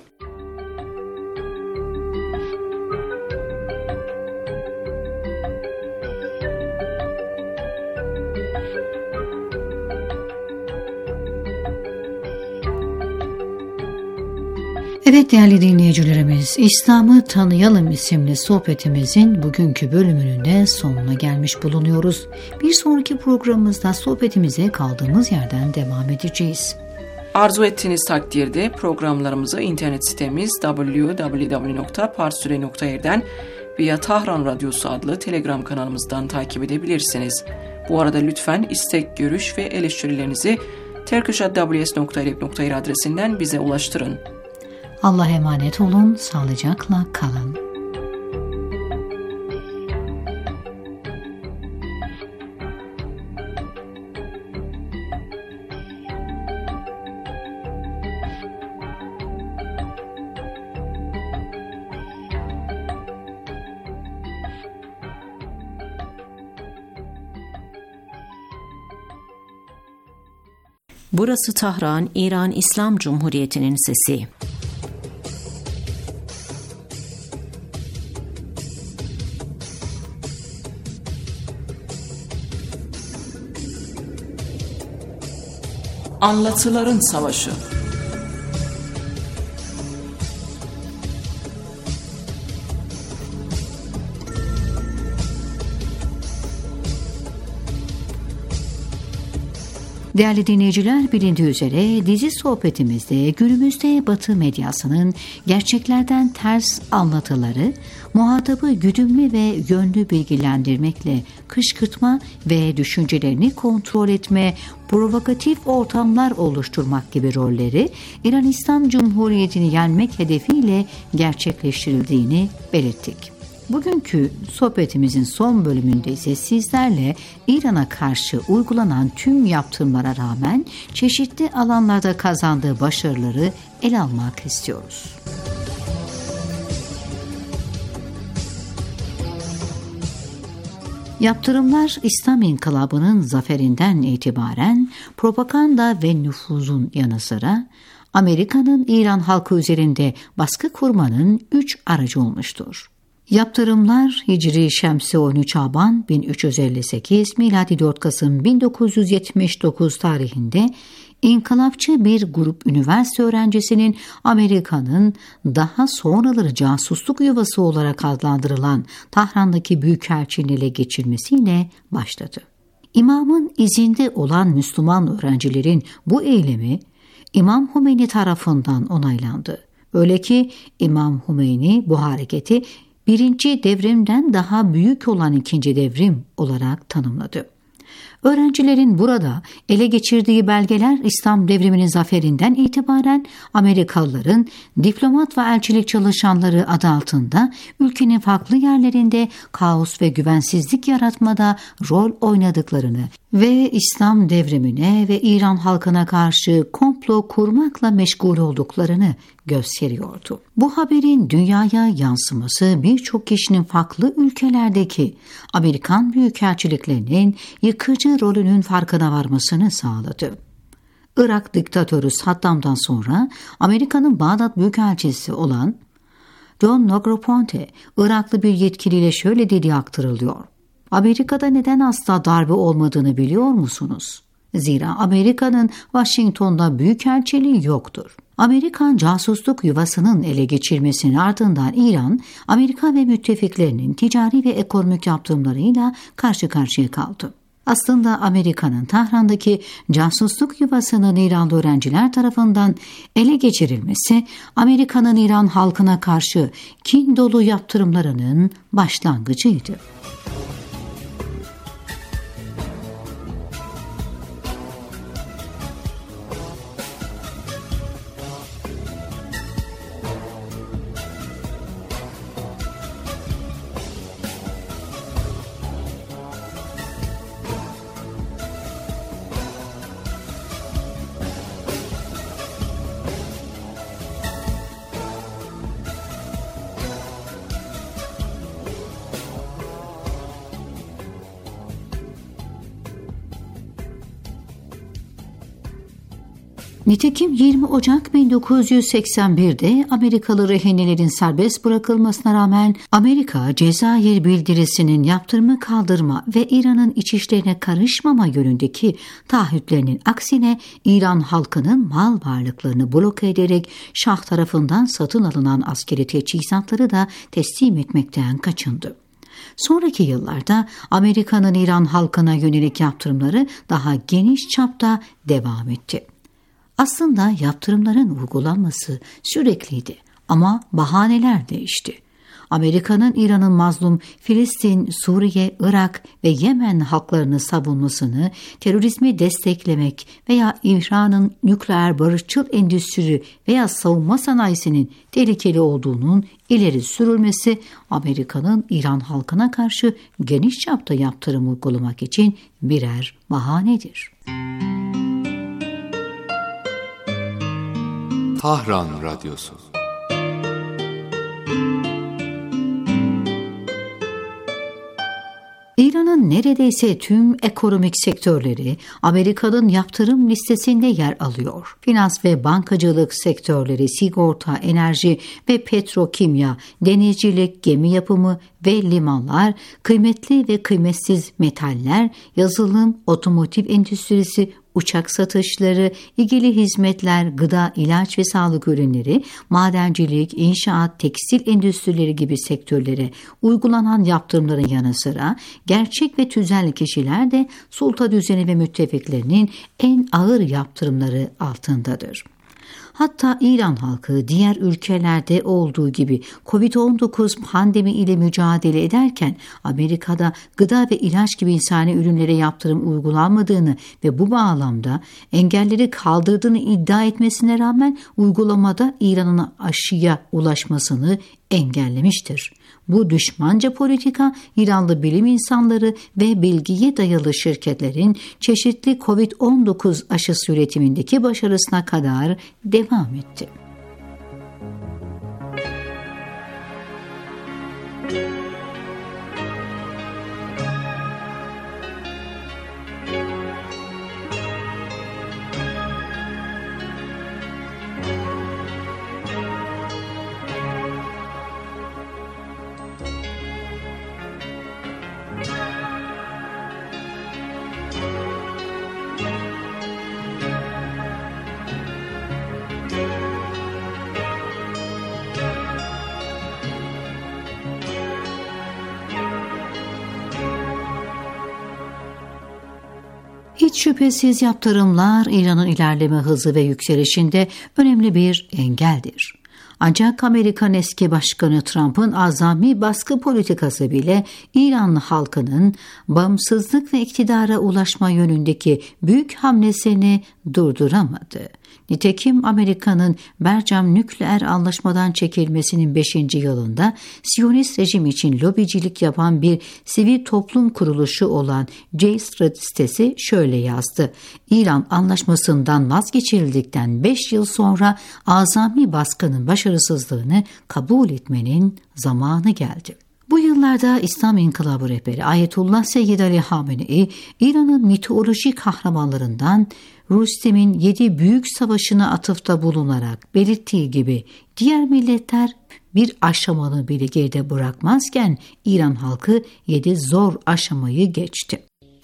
Evet değerli dinleyicilerimiz, İslam'ı Tanıyalım isimli sohbetimizin bugünkü bölümünün de sonuna gelmiş bulunuyoruz. Bir sonraki programımızda sohbetimize kaldığımız yerden devam edeceğiz. Arzu ettiğiniz takdirde programlarımızı internet sitemiz www.parsure.er'den veya Tahran Radyosu adlı Telegram kanalımızdan takip edebilirsiniz. Bu arada lütfen istek, görüş ve eleştirilerinizi terkish@ws.erb.ir adresinden bize ulaştırın. Allah'a emanet olun, sağlıcakla kalın. Burası Tahran, İran İslam Cumhuriyeti'nin sesi. Anlatıların Savaşı. Değerli dinleyiciler, bilindiği üzere dizi sohbetimizde günümüzde Batı medyasının gerçeklerden ters anlatıları, muhatabı güdümlü ve yönlü bilgilendirmekle kışkırtma ve düşüncelerini kontrol etme, provokatif ortamlar oluşturmak gibi rolleri İran İslam Cumhuriyeti'ni yenmek hedefiyle gerçekleştirildiğini belirttik. Bugünkü sohbetimizin son bölümünde ise sizlerle İran'a karşı uygulanan tüm yaptırımlara rağmen çeşitli alanlarda kazandığı başarıları ele almak istiyoruz. Yaptırımlar İslam İnkılabı'nın zaferinden itibaren propaganda ve nüfuzun yanı sıra Amerika'nın İran halkı üzerinde baskı kurmanın 3 aracı olmuştur. Yaptırımlar Hicri Şemsi 13 Şaban 1358, miladi 4 Kasım 1979 tarihinde İnkılapçı bir grup üniversite öğrencisinin Amerika'nın daha sonraları casusluk yuvası olarak adlandırılan Tahran'daki büyükelçiliğini ele geçirmesiyle başladı. İmamın izinde olan Müslüman öğrencilerin bu eylemi İmam Hümeyni tarafından onaylandı. Öyle ki İmam Hümeyni bu hareketi birinci devrimden daha büyük olan ikinci devrim olarak tanımladı. Öğrencilerin burada ele geçirdiği belgeler İslam devriminin zaferinden itibaren Amerikalıların diplomat ve elçilik çalışanları adı altında ülkenin farklı yerlerinde kaos ve güvensizlik yaratmada rol oynadıklarını ve İslam devrimine ve İran halkına karşı komplo kurmakla meşgul olduklarını gösteriyordu. Bu haberin dünyaya yansıması birçok kişinin farklı ülkelerdeki Amerikan büyükelçiliklerinin yıkıcı rolünün farkına varmasını sağladı. Irak diktatörü Saddam'dan sonra Amerika'nın Bağdat büyükelçisi olan John Negroponte, Iraklı bir yetkiliyle şöyle dediği aktarılıyor. Amerika'da neden asla darbe olmadığını biliyor musunuz? Zira Amerika'nın Washington'da büyükelçiliği yoktur. Amerikan casusluk yuvasının ele geçirmesinin ardından İran, Amerika ve müttefiklerinin ticari ve ekonomik yaptırımlarıyla karşı karşıya kaldı. Aslında Amerika'nın Tahran'daki casusluk yuvasının İranlı öğrenciler tarafından ele geçirilmesi, Amerika'nın İran halkına karşı kin dolu yaptırımlarının başlangıcıydı. Nitekim 20 Ocak 1981'de Amerikalı rehinelerin serbest bırakılmasına rağmen Amerika, Cezayir bildirisinin yaptırımı kaldırma ve İran'ın iç işlerine karışmama yönündeki taahhütlerinin aksine İran halkının mal varlıklarını bloke ederek Şah tarafından satın alınan askeri teçhizatları da teslim etmekten kaçındı. Sonraki yıllarda Amerika'nın İran halkına yönelik yaptırımları daha geniş çapta devam etti. Aslında yaptırımların uygulanması sürekliydi ama bahaneler değişti. Amerika'nın İran'ın mazlum Filistin, Suriye, Irak ve Yemen halklarını savunmasını, terörizmi desteklemek veya İran'ın nükleer barışçıl endüstri veya savunma sanayisinin tehlikeli olduğunun ileri sürülmesi, Amerika'nın İran halkına karşı geniş çapta yaptırım uygulamak için birer bahanedir. Tahran Radyosu. İran'ın neredeyse tüm ekonomik sektörleri Amerika'nın yaptırım listesinde yer alıyor. Finans ve bankacılık sektörleri, sigorta, enerji ve petrokimya, denizcilik, gemi yapımı ve limanlar, kıymetli ve kıymetsiz metaller, yazılım, otomotiv endüstrisi, uçak satışları, ilgili hizmetler, gıda, ilaç ve sağlık ürünleri, madencilik, inşaat, tekstil endüstrileri gibi sektörlere uygulanan yaptırımların yanı sıra gerçek ve tüzel kişiler de sulta düzeni ve müttefiklerinin en ağır yaptırımları altındadır. Hatta İran halkı diğer ülkelerde olduğu gibi Covid-19 pandemi ile mücadele ederken Amerika'da gıda ve ilaç gibi insani ürünlere yaptırım uygulanmadığını ve bu bağlamda engelleri kaldırdığını iddia etmesine rağmen uygulamada İran'ın aşıya ulaşmasını engellemiştir. Bu düşmanca politika İranlı bilim insanları ve bilgiye dayalı şirketlerin çeşitli Covid-19 aşısı üretimindeki başarısına kadar devam etti. Hiç şüphesiz yaptırımlar İran'ın ilerleme hızı ve yükselişinde önemli bir engeldir. Ancak Amerikan eski başkanı Trump'ın azami baskı politikası bile İran halkının bağımsızlık ve iktidara ulaşma yönündeki büyük hamlesini durduramadı. Nitekim Amerika'nın Bercam nükleer anlaşmadan çekilmesinin 5. yılında Siyonist rejim için lobicilik yapan bir sivil toplum kuruluşu olan J-Street sitesi şöyle yazdı: İran anlaşmasından vazgeçirildikten 5 yıl sonra azami baskının başarısızlığını kabul etmenin zamanı geldi. Bu yıllarda İslam İnkılabı rehberi Ayetullah Seyyid Ali Hamenei, İran'ın mitolojik kahramanlarından Rüstem'in 7 büyük savaşına atıfta bulunarak belirttiği gibi diğer milletler bir aşamanı bile geride bırakmazken İran halkı 7 zor aşamayı geçti.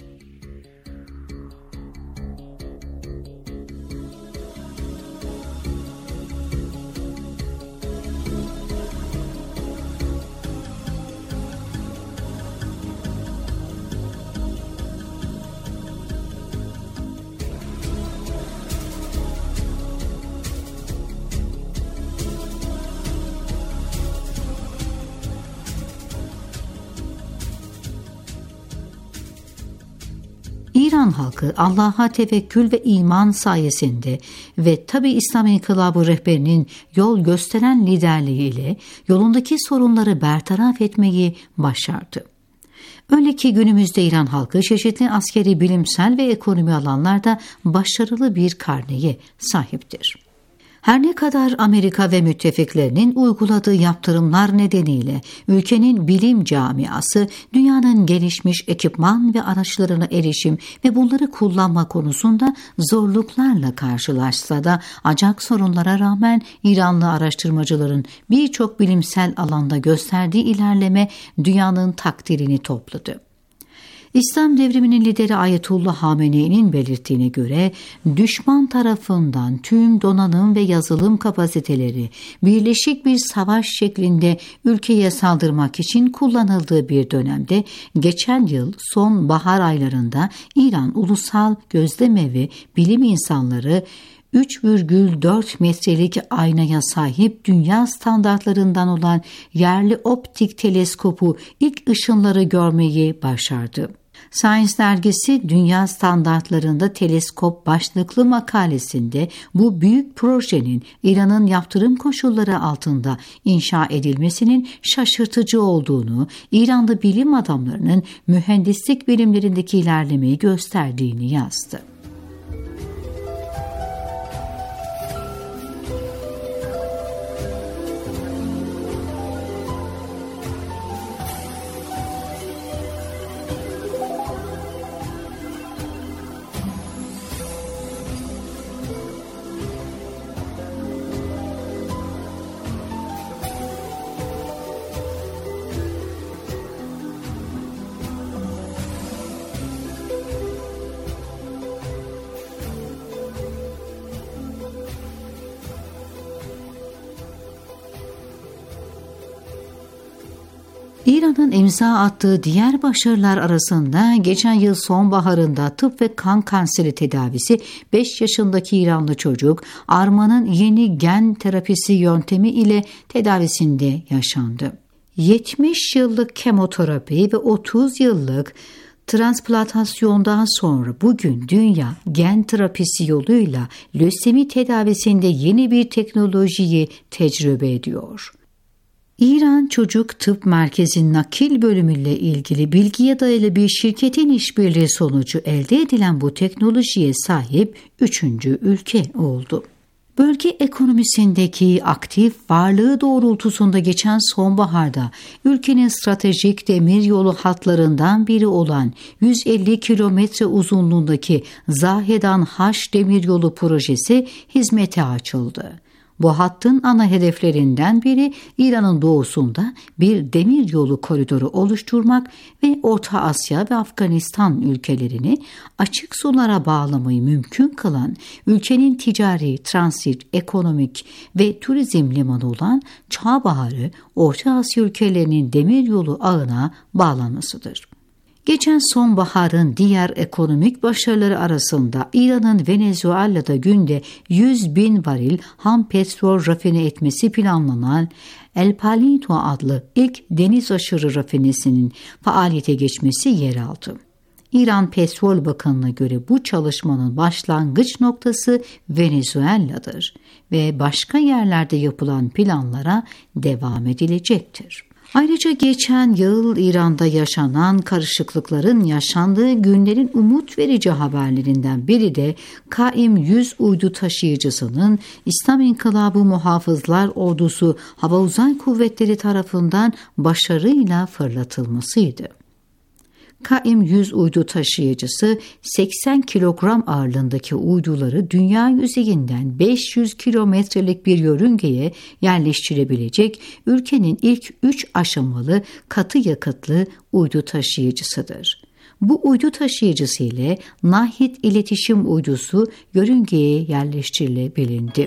İran halkı Allah'a tevekkül ve iman sayesinde ve tabi İslam İnkılabı rehberinin yol gösteren liderliğiyle yolundaki sorunları bertaraf etmeyi başardı. Öyle ki günümüzde İran halkı çeşitli askeri, bilimsel ve ekonomi alanlarda başarılı bir karneye sahiptir. Her ne kadar Amerika ve müttefiklerinin uyguladığı yaptırımlar nedeniyle ülkenin bilim camiası dünyanın gelişmiş ekipman ve araçlarına erişim ve bunları kullanma konusunda zorluklarla karşılaşsa da ancak sorunlara rağmen İranlı araştırmacıların birçok bilimsel alanda gösterdiği ilerleme dünyanın takdirini topladı. İslam devriminin lideri Ayetullah Hamenei'nin belirttiğine göre düşman tarafından tüm donanım ve yazılım kapasiteleri birleşik bir savaş şeklinde ülkeye saldırmak için kullanıldığı bir dönemde geçen yıl son bahar aylarında İran Ulusal Gözlemevi bilim insanları 3,4 metrelik aynaya sahip dünya standartlarından olan yerli optik teleskopu ilk ışınları görmeyi başardı. Science dergisi dünya standartlarında teleskop başlıklı makalesinde bu büyük projenin İran'ın yaptırım koşulları altında inşa edilmesinin şaşırtıcı olduğunu, İranlı bilim adamlarının mühendislik bilimlerindeki ilerlemeyi gösterdiğini yazdı. İran'ın imza attığı diğer başarılar arasında geçen yıl sonbaharında tıp ve kan kanseri tedavisi 5 yaşındaki İranlı çocuk Arman'ın yeni gen terapisi yöntemi ile tedavisinde yaşandı. 70 yıllık kemoterapi ve 30 yıllık transplantasyondan sonra bugün dünya gen terapisi yoluyla lösemi tedavisinde yeni bir teknolojiyi tecrübe ediyor. İran Çocuk Tıp Merkezi nakil bölümüyle ilgili bilgiye dayalı bir şirketin işbirliği sonucu elde edilen bu teknolojiye sahip 3. ülke oldu. Bölge ekonomisindeki aktif varlığı doğrultusunda geçen sonbaharda ülkenin stratejik demiryolu hatlarından biri olan 150 kilometre uzunluğundaki Zahedan-Haş demiryolu projesi hizmete açıldı. Bu hattın ana hedeflerinden biri İran'ın doğusunda bir demiryolu koridoru oluşturmak ve Orta Asya ve Afganistan ülkelerini açık sulara bağlamayı mümkün kılan ülkenin ticari, transit, ekonomik ve turizm limanı olan Çağbaharı, Orta Asya ülkelerinin demiryolu ağına bağlanmasıdır. Geçen sonbaharın diğer ekonomik başarıları arasında İran'ın Venezuela'da günde 100.000 varil ham petrol rafine etmesi planlanan El Palito adlı ilk deniz aşırı rafinesinin faaliyete geçmesi yer aldı. İran Petrol Bakanı'na göre bu çalışmanın başlangıç noktası Venezuela'dır ve başka yerlerde yapılan planlara devam edilecektir. Ayrıca geçen yıl İran'da yaşanan karışıklıkların yaşandığı günlerin umut verici haberlerinden biri de KM-100 uydu taşıyıcısının İslam İnkılabı Muhafızlar Ordusu Hava Uzay Kuvvetleri tarafından başarıyla fırlatılmasıydı. KM-100 uydu taşıyıcısı 80 kilogram ağırlığındaki uyduları dünya yüzeyinden 500 kilometrelik bir yörüngeye yerleştirebilecek ülkenin ilk 3 aşamalı katı yakıtlı uydu taşıyıcısıdır. Bu uydu taşıyıcısı ile Nahid iletişim uydusu yörüngeye yerleştirilebildi.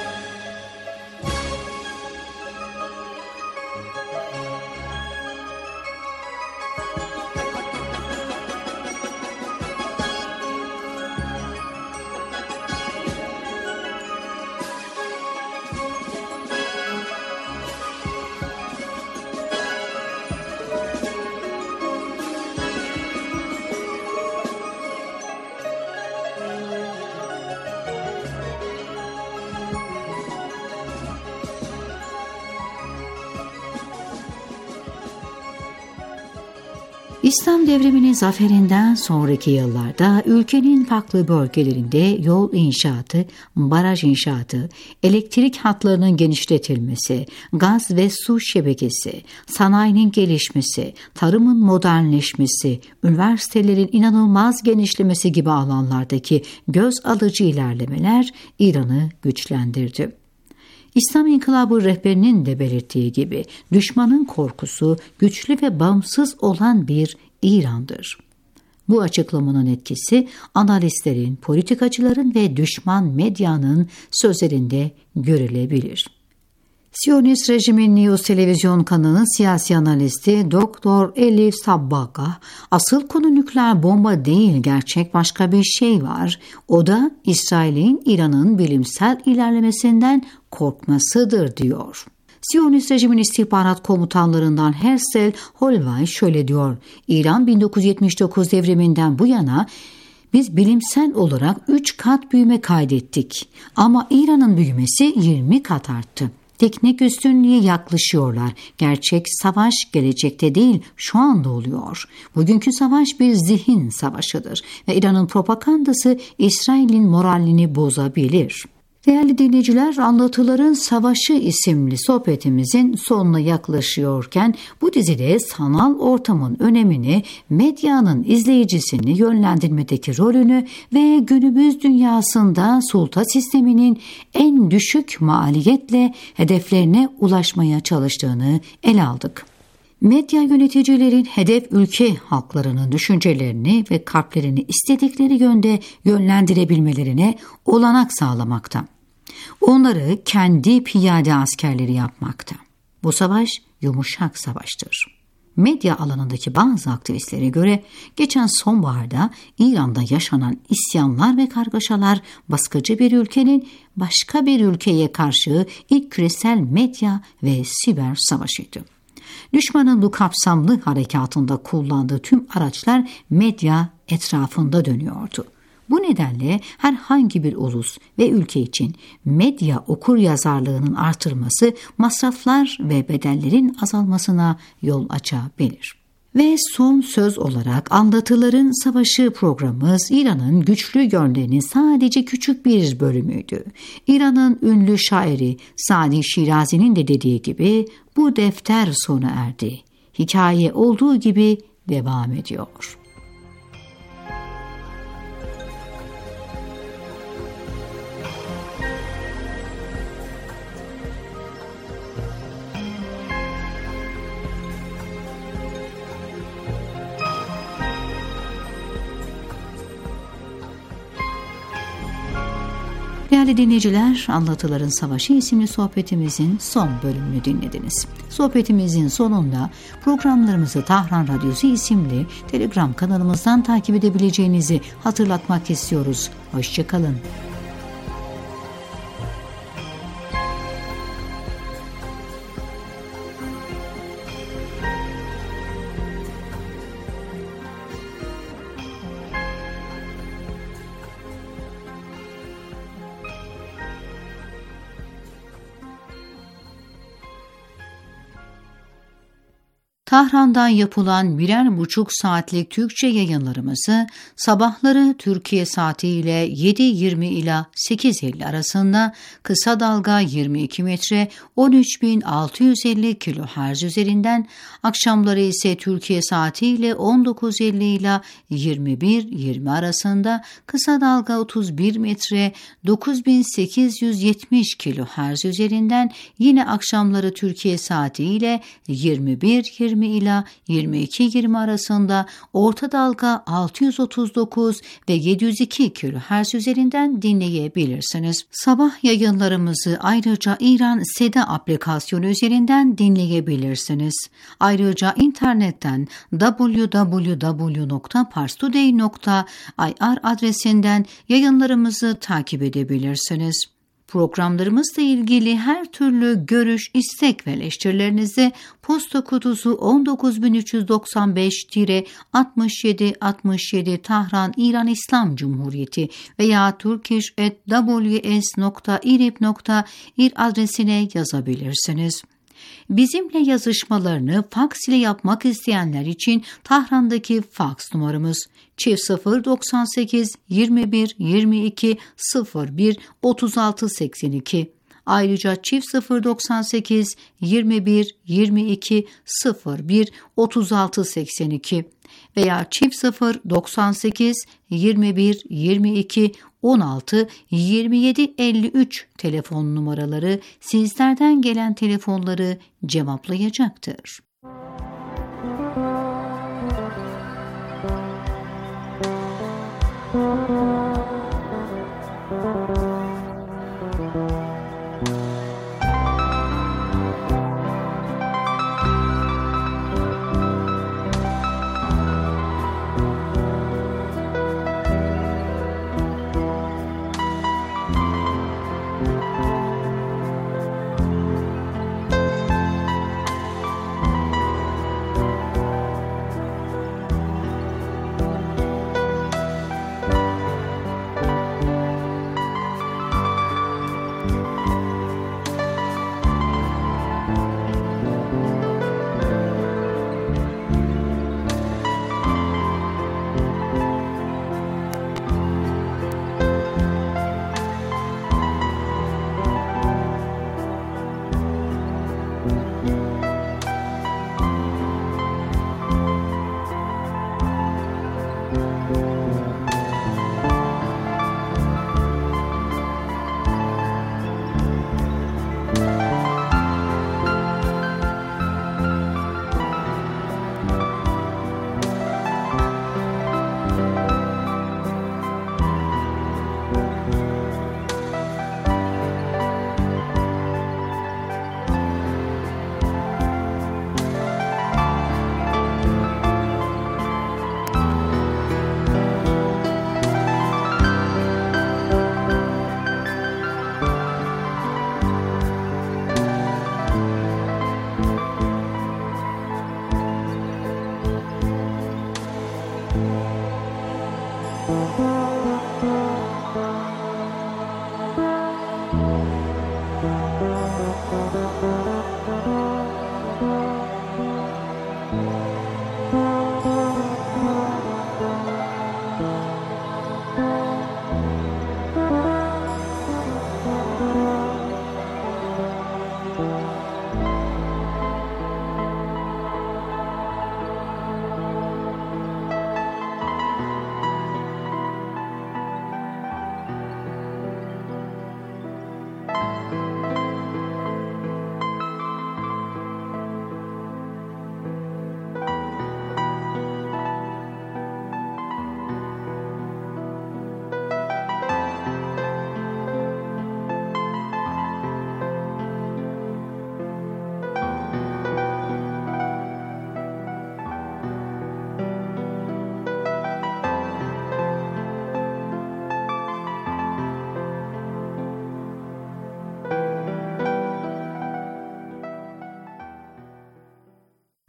İslam devriminin zaferinden sonraki yıllarda ülkenin farklı bölgelerinde yol inşaatı, baraj inşaatı, elektrik hatlarının genişletilmesi, gaz ve su şebekesi, sanayinin gelişmesi, tarımın modernleşmesi, üniversitelerin inanılmaz genişlemesi gibi alanlardaki göz alıcı ilerlemeler İran'ı güçlendirdi. İslam İnkılabı rehberinin de belirttiği gibi düşmanın korkusu güçlü ve bağımsız olan bir İran'dır. Bu açıklamanın etkisi analistlerin, politikacıların ve düşman medyanın sözlerinde görülebilir. Siyonist rejimin News televizyon kanalının siyasi analisti Dr. Elif Sabbagh, asıl konu nükleer bomba değil, gerçek başka bir şey var. O da İsrail'in İran'ın bilimsel ilerlemesinden korkmasıdır diyor. Siyonist rejimin istihbarat komutanlarından Hersel Holvay şöyle diyor: İran 1979 devriminden bu yana biz bilimsel olarak 3 kat büyüme kaydettik ama İran'ın büyümesi 20 kat arttı. Teknik üstünlüğe yaklaşıyorlar. Gerçek savaş gelecekte değil, şu anda oluyor. Bugünkü savaş bir zihin savaşıdır ve İran'ın propagandası İsrail'in moralini bozabilir. Değerli dinleyiciler, Anlatıların Savaşı isimli sohbetimizin sonuna yaklaşıyorken bu dizide sanal ortamın önemini, medyanın izleyicisini yönlendirmedeki rolünü ve günümüz dünyasında sulta sisteminin en düşük maliyetle hedeflerine ulaşmaya çalıştığını ele aldık. Medya yöneticilerin hedef ülke halklarının düşüncelerini ve kalplerini istedikleri yönde yönlendirebilmelerine olanak sağlamakta. Onları kendi piyade askerleri yapmakta. Bu savaş yumuşak savaştır. Medya alanındaki bazı aktivistlere göre geçen sonbaharda İran'da yaşanan isyanlar ve kargaşalar baskıcı bir ülkenin başka bir ülkeye karşı ilk küresel medya ve siber savaşıydı. Düşmanın bu kapsamlı harekatında kullandığı tüm araçlar medya etrafında dönüyordu. Bu nedenle herhangi bir ulus ve ülke için medya okuryazarlığının artırması masraflar ve bedellerin azalmasına yol açabilir. Ve son söz olarak Anlatıların Savaşı programımız İran'ın güçlü yönlerinin sadece küçük bir bölümüydü. İran'ın ünlü şairi Sadi Şirazi'nin de dediği gibi bu defter sona erdi. Hikaye olduğu gibi devam ediyor. Değerli dinleyiciler, Anlatıların Savaşı isimli sohbetimizin son bölümünü dinlediniz. Sohbetimizin sonunda programlarımızı Tahran Radyosu isimli Telegram kanalımızdan takip edebileceğinizi hatırlatmak istiyoruz. Hoşça kalın. Tahran'dan yapılan 1,5 saatlik Türkçe yayınlarımızı sabahları Türkiye saatiyle 7.20 ila 8.50 arasında kısa dalga 22 metre 13.650 kHz üzerinden, akşamları ise Türkiye saatiyle 19.50 ila 21.20 arasında kısa dalga 31 metre 9.870 kHz üzerinden, yine akşamları Türkiye saatiyle 21.20 ila 22.20 arasında orta dalga 639 ve 702 kHz üzerinden dinleyebilirsiniz. Sabah yayınlarımızı ayrıca İran Seda aplikasyonu üzerinden dinleyebilirsiniz. Ayrıca internetten www.parstoday.ir adresinden yayınlarımızı takip edebilirsiniz. Programlarımızla ilgili her türlü görüş, istek ve eleştirilerinizi posta kutusu 19395-6767 Tahran İran İslam Cumhuriyeti veya turkish@ws.irib.ir adresine yazabilirsiniz. Bizimle yazışmalarını faks ile yapmak isteyenler için Tahran'daki faks numaramız 098 21 22 01 36 82. Ayrıca 098 21 22 01 36 82 veya 098 21 22 16 27 53 telefon numaraları sizlerden gelen telefonları cevaplayacaktır.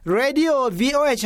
Radio VOH